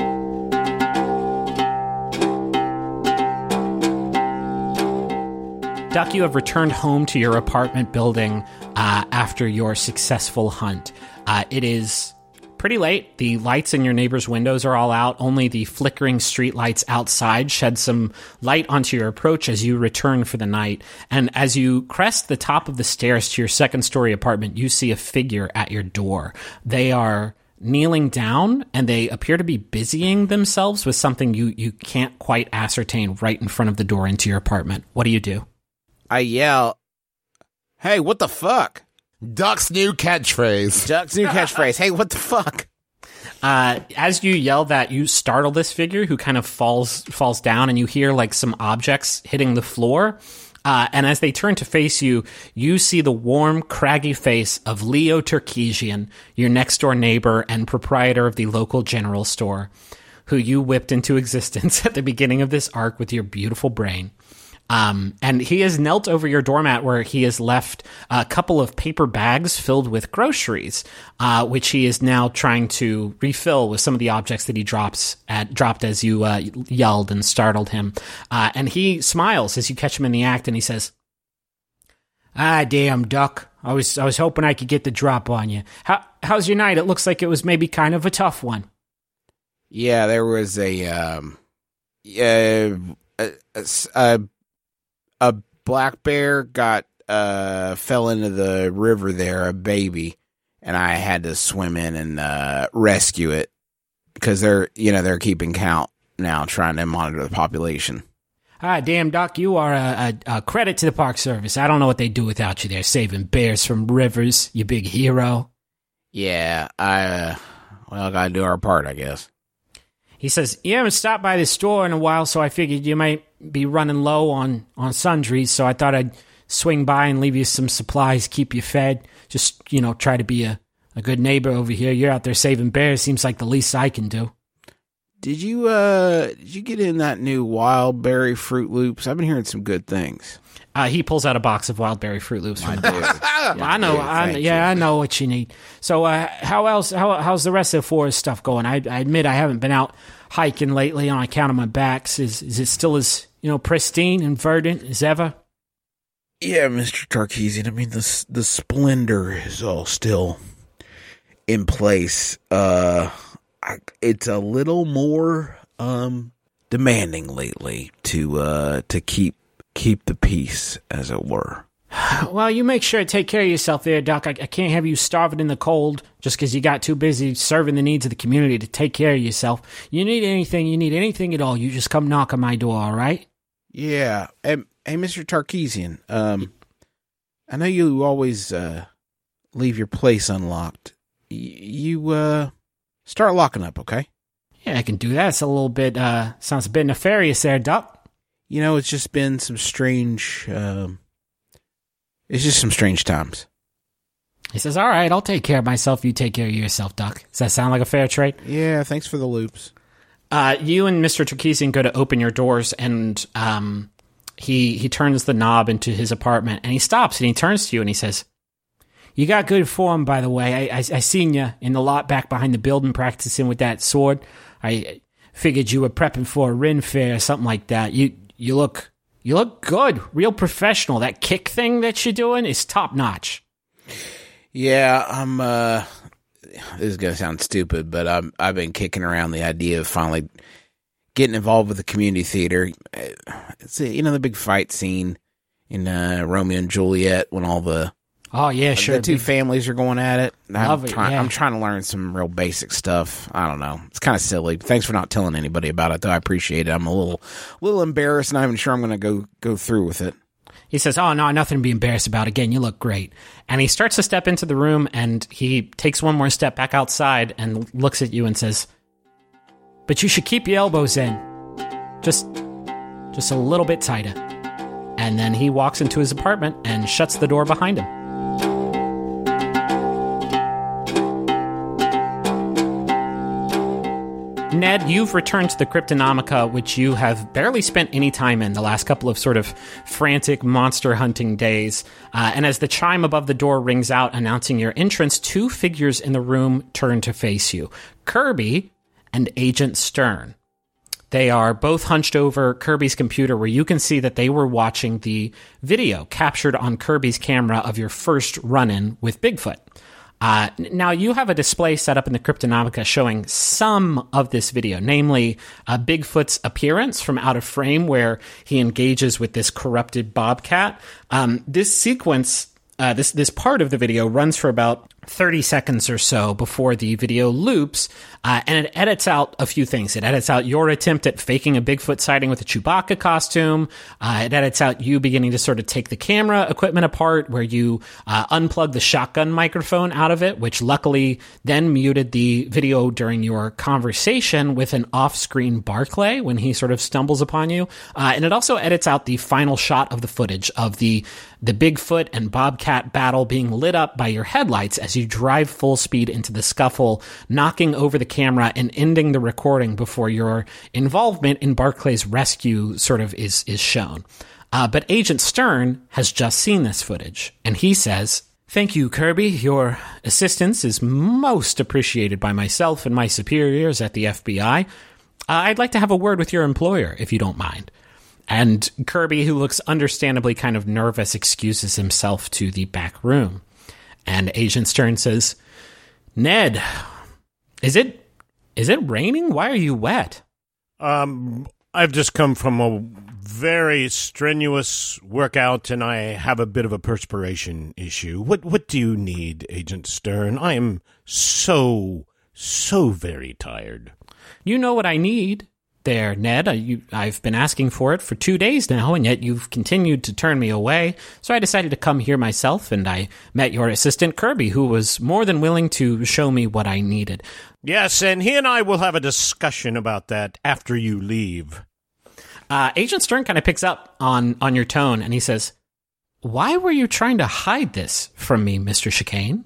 Duck, you have returned home to your apartment building uh, after your successful hunt. Uh, it is pretty late. The lights in your neighbor's windows are all out. Only the flickering street lights outside shed some light onto your approach as you return for the night. And as you crest the top of the stairs to your second-story apartment, you see a figure at your door. They are kneeling down, and they appear to be busying themselves with something you, you can't quite ascertain right in front of the door into your apartment. What do you do? I yell, "Hey, what the fuck?" Duck's new catchphrase. Duck's new catchphrase. Hey, what the fuck? Uh, as you yell that, you startle this figure who kind of falls falls down, and you hear like some objects hitting the floor. Uh, and as they turn to face you, you see the warm, craggy face of Leo Turkesian, your next-door neighbor and proprietor of the local general store, who you whipped into existence at the beginning of this arc with your beautiful brain. Um, and he has knelt over your doormat where he has left a couple of paper bags filled with groceries, uh, which he is now trying to refill with some of the objects that he drops at, dropped as you uh, yelled and startled him. Uh, and he smiles as you catch him in the act, and he says, "Ah, damn, Duck. I was I was hoping I could get the drop on you. How how's your night? It looks like it was maybe kind of a tough one." Yeah, there was a um, yeah, a, a, a A black bear got uh fell into the river there, a baby, and I had to swim in and uh, rescue it because they're you know they're keeping count now, trying to monitor the population. Ah, damn, Doc, you are a, a, a credit to the Park Service. I don't know what they do without you there, saving bears from rivers, you big hero. Yeah, I uh, well gotta do our part, I guess. He says, "You haven't stopped by the store in a while, so I figured you might be running low on, on sundries, so I thought I'd swing by and leave you some supplies, keep you fed. Just, you know, try to be a, a good neighbor over here. You're out there saving bears. Seems like the least I can do. Did you uh did you get in that new wild berry Fruit Loops? I've been hearing some good things. Uh, he pulls out a box of wild berry Fruit Loops. I From do. yeah, I know. I, Thank yeah, you. I know what you need. So, uh, how else? How, how's the rest of the forest stuff going? I, I admit I haven't been out hiking lately on account of my backs. Is is it still as you know pristine and verdant as ever? Yeah, Mister Tarkisian. I mean, the the splendor is all still in place. Uh, I, it's a little more um demanding lately to uh to keep keep the peace, as it were. Well, you make sure to take care of yourself there, Doc. I, I can't have you starving in the cold just because you got too busy serving the needs of the community to take care of yourself. You need anything, you need anything at all, you just come knock on my door, all right? Yeah. Hey, hey Mister Tarkisian. Um, I know you always uh leave your place unlocked. Y- you uh start locking up, okay? Yeah, I can do that. It's a little bit, uh, sounds a bit nefarious there, Doc. You know, it's just been some strange, um, it's just some strange times. He says, all right, I'll take care of myself. You take care of yourself, Doc. Does that sound like a fair trade? Yeah, thanks for the loops. Uh, you and Mister Tarkisian go to open your doors, and um, he he turns the knob into his apartment, and he stops, and he turns to you, and he says, you got good form, by the way. I, I, I seen you in the lot back behind the building practicing with that sword. I figured you were prepping for a Ren fair or something like that. You you look you look good, real professional. That kick thing that you're doing is top notch. Yeah, I'm, uh, this is going to sound stupid, but I'm, I've been kicking around the idea of finally getting involved with the community theater. It's, you know, the big fight scene in uh, Romeo and Juliet when all the Oh yeah, sure. the two Big- families are going at it. I'm, Love it, trying, yeah. I'm trying to learn some real basic stuff. I don't know. It's kind of silly. Thanks for not telling anybody about it, though. I appreciate it. I'm a little, little embarrassed, not even sure I'm going to go go through with it. He says, oh, no, nothing to be embarrassed about. Again, you look great. And he starts to step into the room, and he takes one more step back outside and looks at you and says, but you should keep your elbows in. Just, just a little bit tighter. And then he walks into his apartment and shuts the door behind him. Ned, you've returned to the Cryptonomica, which you have barely spent any time in the last couple of sort of frantic monster hunting days. Uh, and as the chime above the door rings out announcing your entrance, two figures in the room turn to face you. Kirby and Agent Stern. They are both hunched over Kirby's computer, where you can see that they were watching the video captured on Kirby's camera of your first run-in with Bigfoot. Uh, now, you have a display set up in the Cryptonomica showing some of this video, namely uh, Bigfoot's appearance from out of frame where he engages with this corrupted bobcat. Um, this sequence, uh, this, this part of the video runs for about thirty seconds or so before the video loops, uh, and it edits out a few things. It edits out your attempt at faking a Bigfoot sighting with a Chewbacca costume. Uh, it edits out you beginning to sort of take the camera equipment apart, where you uh, unplug the shotgun microphone out of it, which luckily then muted the video during your conversation with an off-screen Barclay when he sort of stumbles upon you. Uh, and it also edits out the final shot of the footage of the the Bigfoot and Bobcat battle being lit up by your headlights as you drive full speed into the scuffle, knocking over the camera and ending the recording before your involvement in Barclay's rescue sort of is, is shown. Uh, but Agent Stern has just seen this footage, and he says, "Thank you, Kirby. Your assistance is most appreciated by myself and my superiors at the F B I. Uh, I'd like to have a word with your employer, if you don't mind." And Kirby, who looks understandably kind of nervous, excuses himself to the back room. And Agent Stern says, "Ned, is it is it raining? Why are you wet?" Um, I've just come from a very strenuous workout, and I have a bit of a perspiration issue. What what do you need, Agent Stern? I am so, so very tired. You know what I need there, Ned. Uh, you, I've been asking for it for two days now, and yet you've continued to turn me away. So I decided to come here myself, and I met your assistant, Kirby, who was more than willing to show me what I needed. Yes, and he and I will have a discussion about that after you leave. Uh, Agent Stern kind of picks up on, on your tone, and he says, "Why were you trying to hide this from me, Mister Chicane?"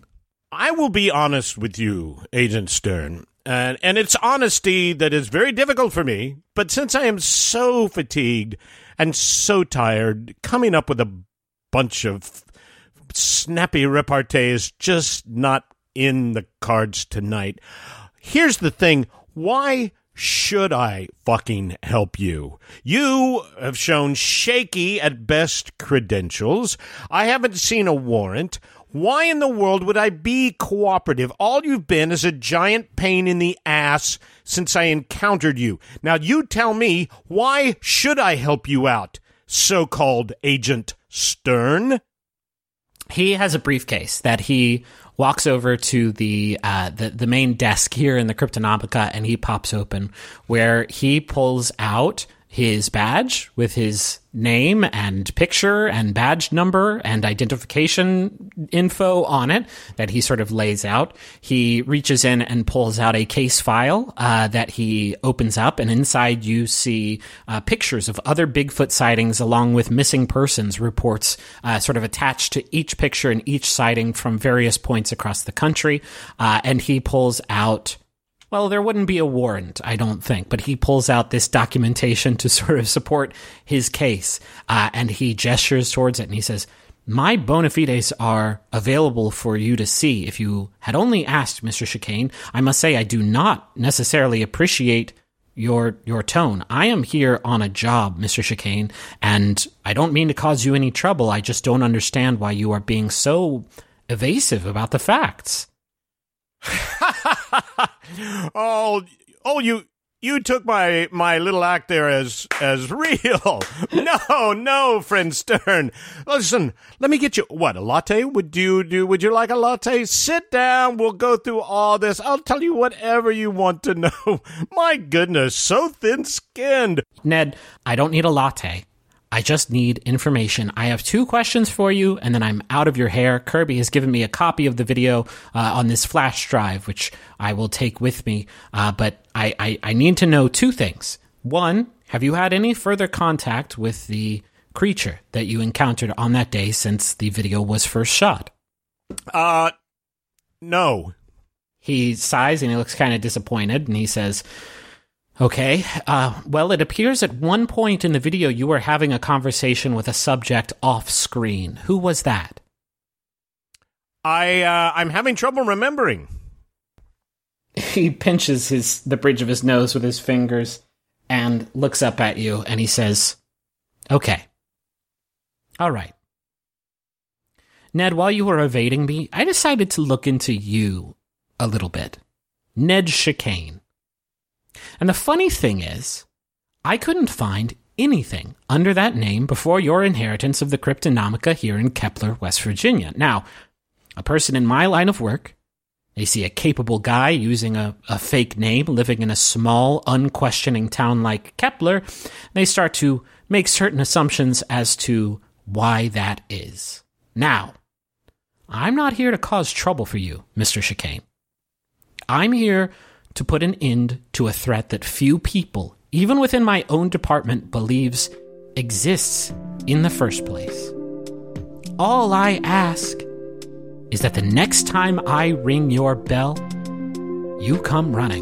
I will be honest with you, Agent Stern. And, and it's honesty that is very difficult for me. But since I am so fatigued and so tired, coming up with a bunch of snappy repartee is just not in the cards tonight. Here's the thing. Why should I fucking help you? You have shown shaky at best credentials. I haven't seen a warrant. Why in the world would I be cooperative? All you've been is a giant pain in the ass since I encountered you. Now you tell me, why should I help you out, so-called Agent Stern? He has a briefcase that he walks over to the, uh, the the main desk here in the Cryptonomica, and he pops open, where he pulls out his badge with his name and picture and badge number and identification info on it that he sort of lays out. He reaches in and pulls out a case file uh, that he opens up, and inside you see uh, pictures of other Bigfoot sightings along with missing persons reports uh, sort of attached to each picture and each sighting from various points across the country. Uh, and he pulls out... Well, there wouldn't be a warrant, I don't think, but he pulls out this documentation to sort of support his case, uh, and he gestures towards it, and he says, "My bona fides are available for you to see. If you had only asked, Mister Chicane, I must say I do not necessarily appreciate your your tone. I am here on a job, Mister Chicane, and I don't mean to cause you any trouble. I just don't understand why you are being so evasive about the facts." oh, oh, you you took my my little act there as as real. No, no, friend Stern. Listen, let me get you what a latte. Would you do? Would you like a latte? Sit down. We'll go through all this. I'll tell you whatever you want to know. My goodness, so thin-skinned. Ned, I don't need a latte. I just need information. I have two questions for you, and then I'm out of your hair. Kirby has given me a copy of the video uh, on this flash drive, which I will take with me. Uh, but I, I, I need to know two things. One, have you had any further contact with the creature that you encountered on that day since the video was first shot? Uh, no. He sighs, and he looks kind of disappointed, and he says... Okay, uh, well, it appears at one point in the video you were having a conversation with a subject off-screen. Who was that? I, uh, I'm having trouble remembering. He pinches his the bridge of his nose with his fingers and looks up at you, and he says, "Okay. All right. Ned, while you were evading me, I decided to look into you a little bit. Ned Chicane. And the funny thing is, I couldn't find anything under that name before your inheritance of the Cryptonomica here in Kepler, West Virginia. Now, a person in my line of work, they see a capable guy using a, a fake name, living in a small, unquestioning town like Kepler. They start to make certain assumptions as to why that is. Now, I'm not here to cause trouble for you, Mister Chicane. I'm here to put an end to a threat that few people, even within my own department, believes exists in the first place. All I ask is that the next time I ring your bell, you come running."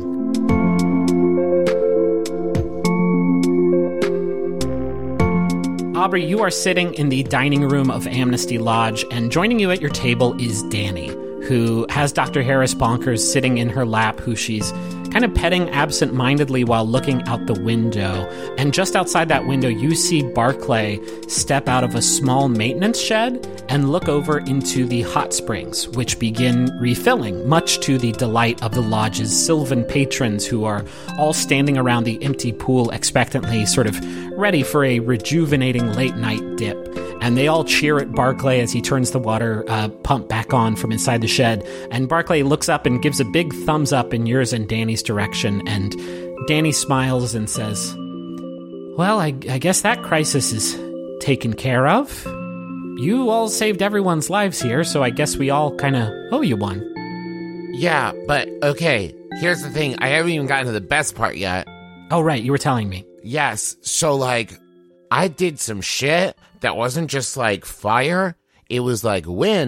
Aubrey, you are sitting in the dining room of Amnesty Lodge, and joining you at your table is Danny, who has Doctor Harris Bonkers sitting in her lap, who she's kind of petting absent-mindedly while looking out the window. And just outside that window, you see Barclay step out of a small maintenance shed and look over into the hot springs, which begin refilling, much to the delight of the lodge's sylvan patrons, who are all standing around the empty pool expectantly, sort of ready for a rejuvenating late-night dip. And they all cheer at Barclay as he turns the water uh, pump back on from inside the shed. And Barclay looks up and gives a big thumbs up in yours and Danny's direction. And Danny smiles and says, "Well, I, I guess that crisis is taken care of. You all saved everyone's lives here, so I guess we all kind of owe you one." Yeah, but okay, here's the thing. I haven't even gotten to the best part yet. Oh, right, you were telling me. Yes, so like, I did some shit that wasn't just like fire, it was like wind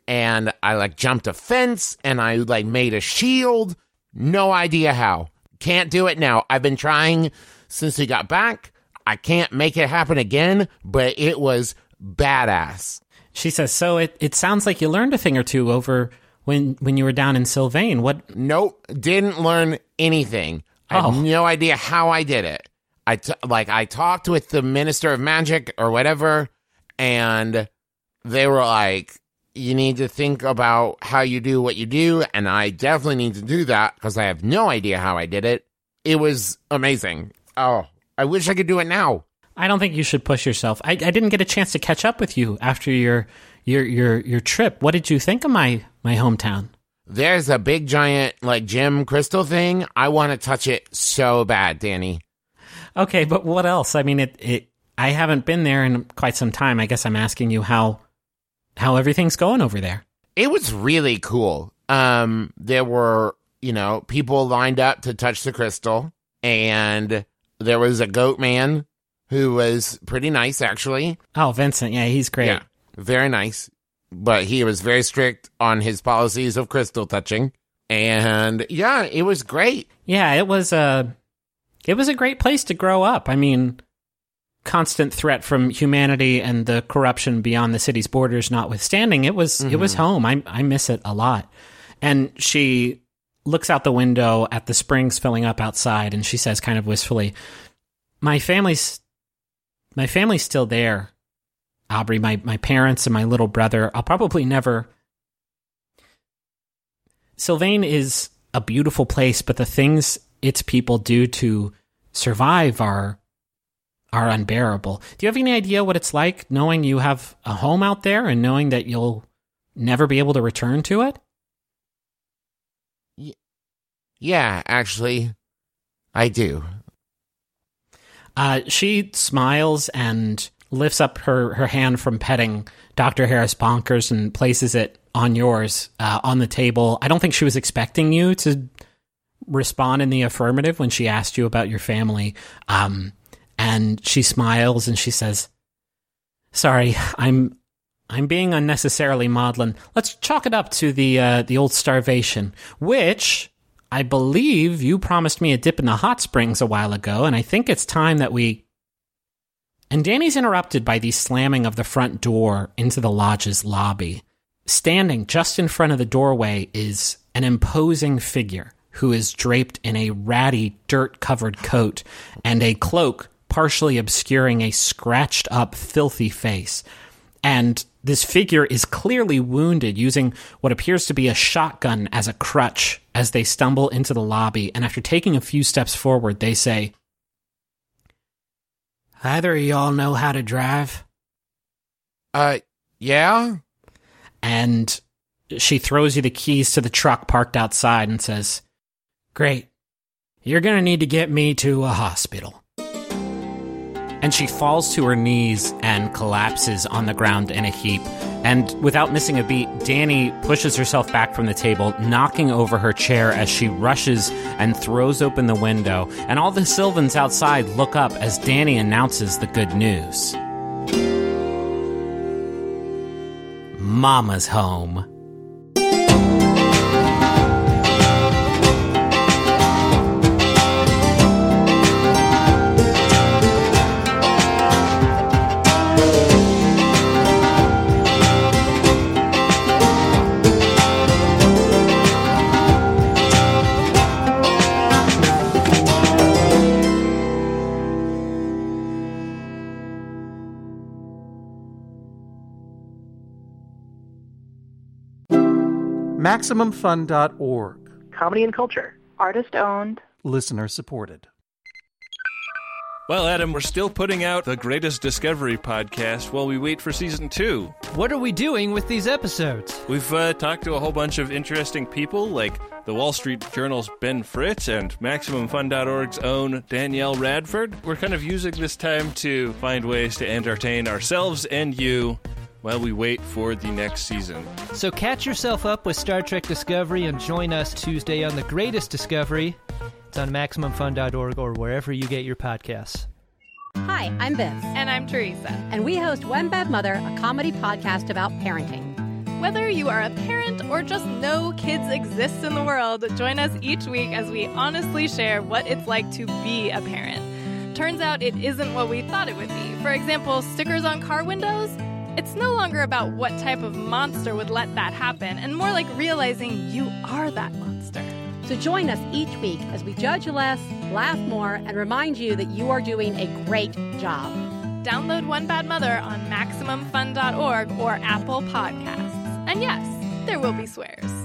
and I like jumped a fence and I like made a shield. No idea how. Can't do it now. I've been trying since we got back. I can't make it happen again, but it was badass. She says, so it, it sounds like you learned a thing or two over when when you were down in Sylvain. What? Nope, didn't learn anything. I Oh. have no idea how I did it. I t- like I talked with the Minister of Magic or whatever, and they were like, you need to think about how you do what you do, and I definitely need to do that because I have no idea how I did it. It was amazing. Oh, I wish I could do it now. I don't think you should push yourself. I, I didn't get a chance to catch up with you after your your your your trip. What did you think of my my hometown? There's a big giant like gem crystal thing. I want to touch it so bad, Danny. Okay, but what else? I mean, it it. I haven't been there in quite some time. I guess I'm asking you how how everything's going over there. It was really cool. Um, there were, you know, people lined up to touch the crystal, and there was a goat man who was pretty nice, actually. Oh, Vincent, yeah, he's great. Yeah, very nice. But he was very strict on his policies of crystal touching. And yeah, it was great. Yeah, it was a it was a great place to grow up. I mean, constant threat from humanity and the corruption beyond the city's borders notwithstanding, it was mm-hmm. it was home. I I miss it a lot. And she looks out the window at the springs filling up outside, and she says kind of wistfully, "My family's my family's still there, Aubrey. My my parents and my little brother. I'll probably never." Sylvain is a beautiful place, but the things its people do to survive are are unbearable. Do you have any idea what it's like knowing you have a home out there and knowing that you'll never be able to return to it? Yeah, actually, I do. Uh, she smiles and lifts up her, her hand from petting Doctor Harris Bonkers and places it on yours, uh, on the table. I don't think she was expecting you to respond in the affirmative when she asked you about your family. Um, and she smiles and she says, "Sorry, I'm I'm being unnecessarily maudlin. Let's chalk it up to the uh, the old starvation, which I believe you promised me a dip in the hot springs a while ago, and I think it's time that we..." And Danny's interrupted by the slamming of the front door into the lodge's lobby. Standing just in front of the doorway is an imposing figure who is draped in a ratty, dirt-covered coat and a cloak partially obscuring a scratched-up, filthy face. And this figure is clearly wounded, using what appears to be a shotgun as a crutch as they stumble into the lobby. And after taking a few steps forward, they say, "Either of y'all know how to drive?" Uh, yeah? And she throws you the keys to the truck parked outside and says, "Great. You're going to need to get me to a hospital." And she falls to her knees and collapses on the ground in a heap. And without missing a beat, Danny pushes herself back from the table, knocking over her chair as she rushes and throws open the window. And all the Sylvans outside look up as Danny announces the good news. Mama's home. Maximum Fun dot org. Comedy and culture. Artist owned. Listener supported. Well, Adam, we're still putting out the Greatest Discovery podcast while we wait for season two. What are we doing with these episodes? We've uh, talked to a whole bunch of interesting people, like the Wall Street Journal's Ben Fritz and Maximum Fun dot org's own Danielle Radford. We're kind of using this time to find ways to entertain ourselves and you while we wait for the next season. So catch yourself up with Star Trek Discovery and join us Tuesday on The Greatest Discovery. It's on Maximum Fun dot org or wherever you get your podcasts. Hi, I'm Viv. And I'm Teresa. And we host One Bad Mother, a comedy podcast about parenting. Whether you are a parent or just know kids exist in the world, join us each week as we honestly share what it's like to be a parent. Turns out it isn't what we thought it would be. For example, stickers on car windows? It's no longer about what type of monster would let that happen, and more like realizing you are that monster. So join us each week as we judge less, laugh more, and remind you that you are doing a great job. Download One Bad Mother on Maximum Fun dot org or Apple Podcasts. And yes, there will be swears.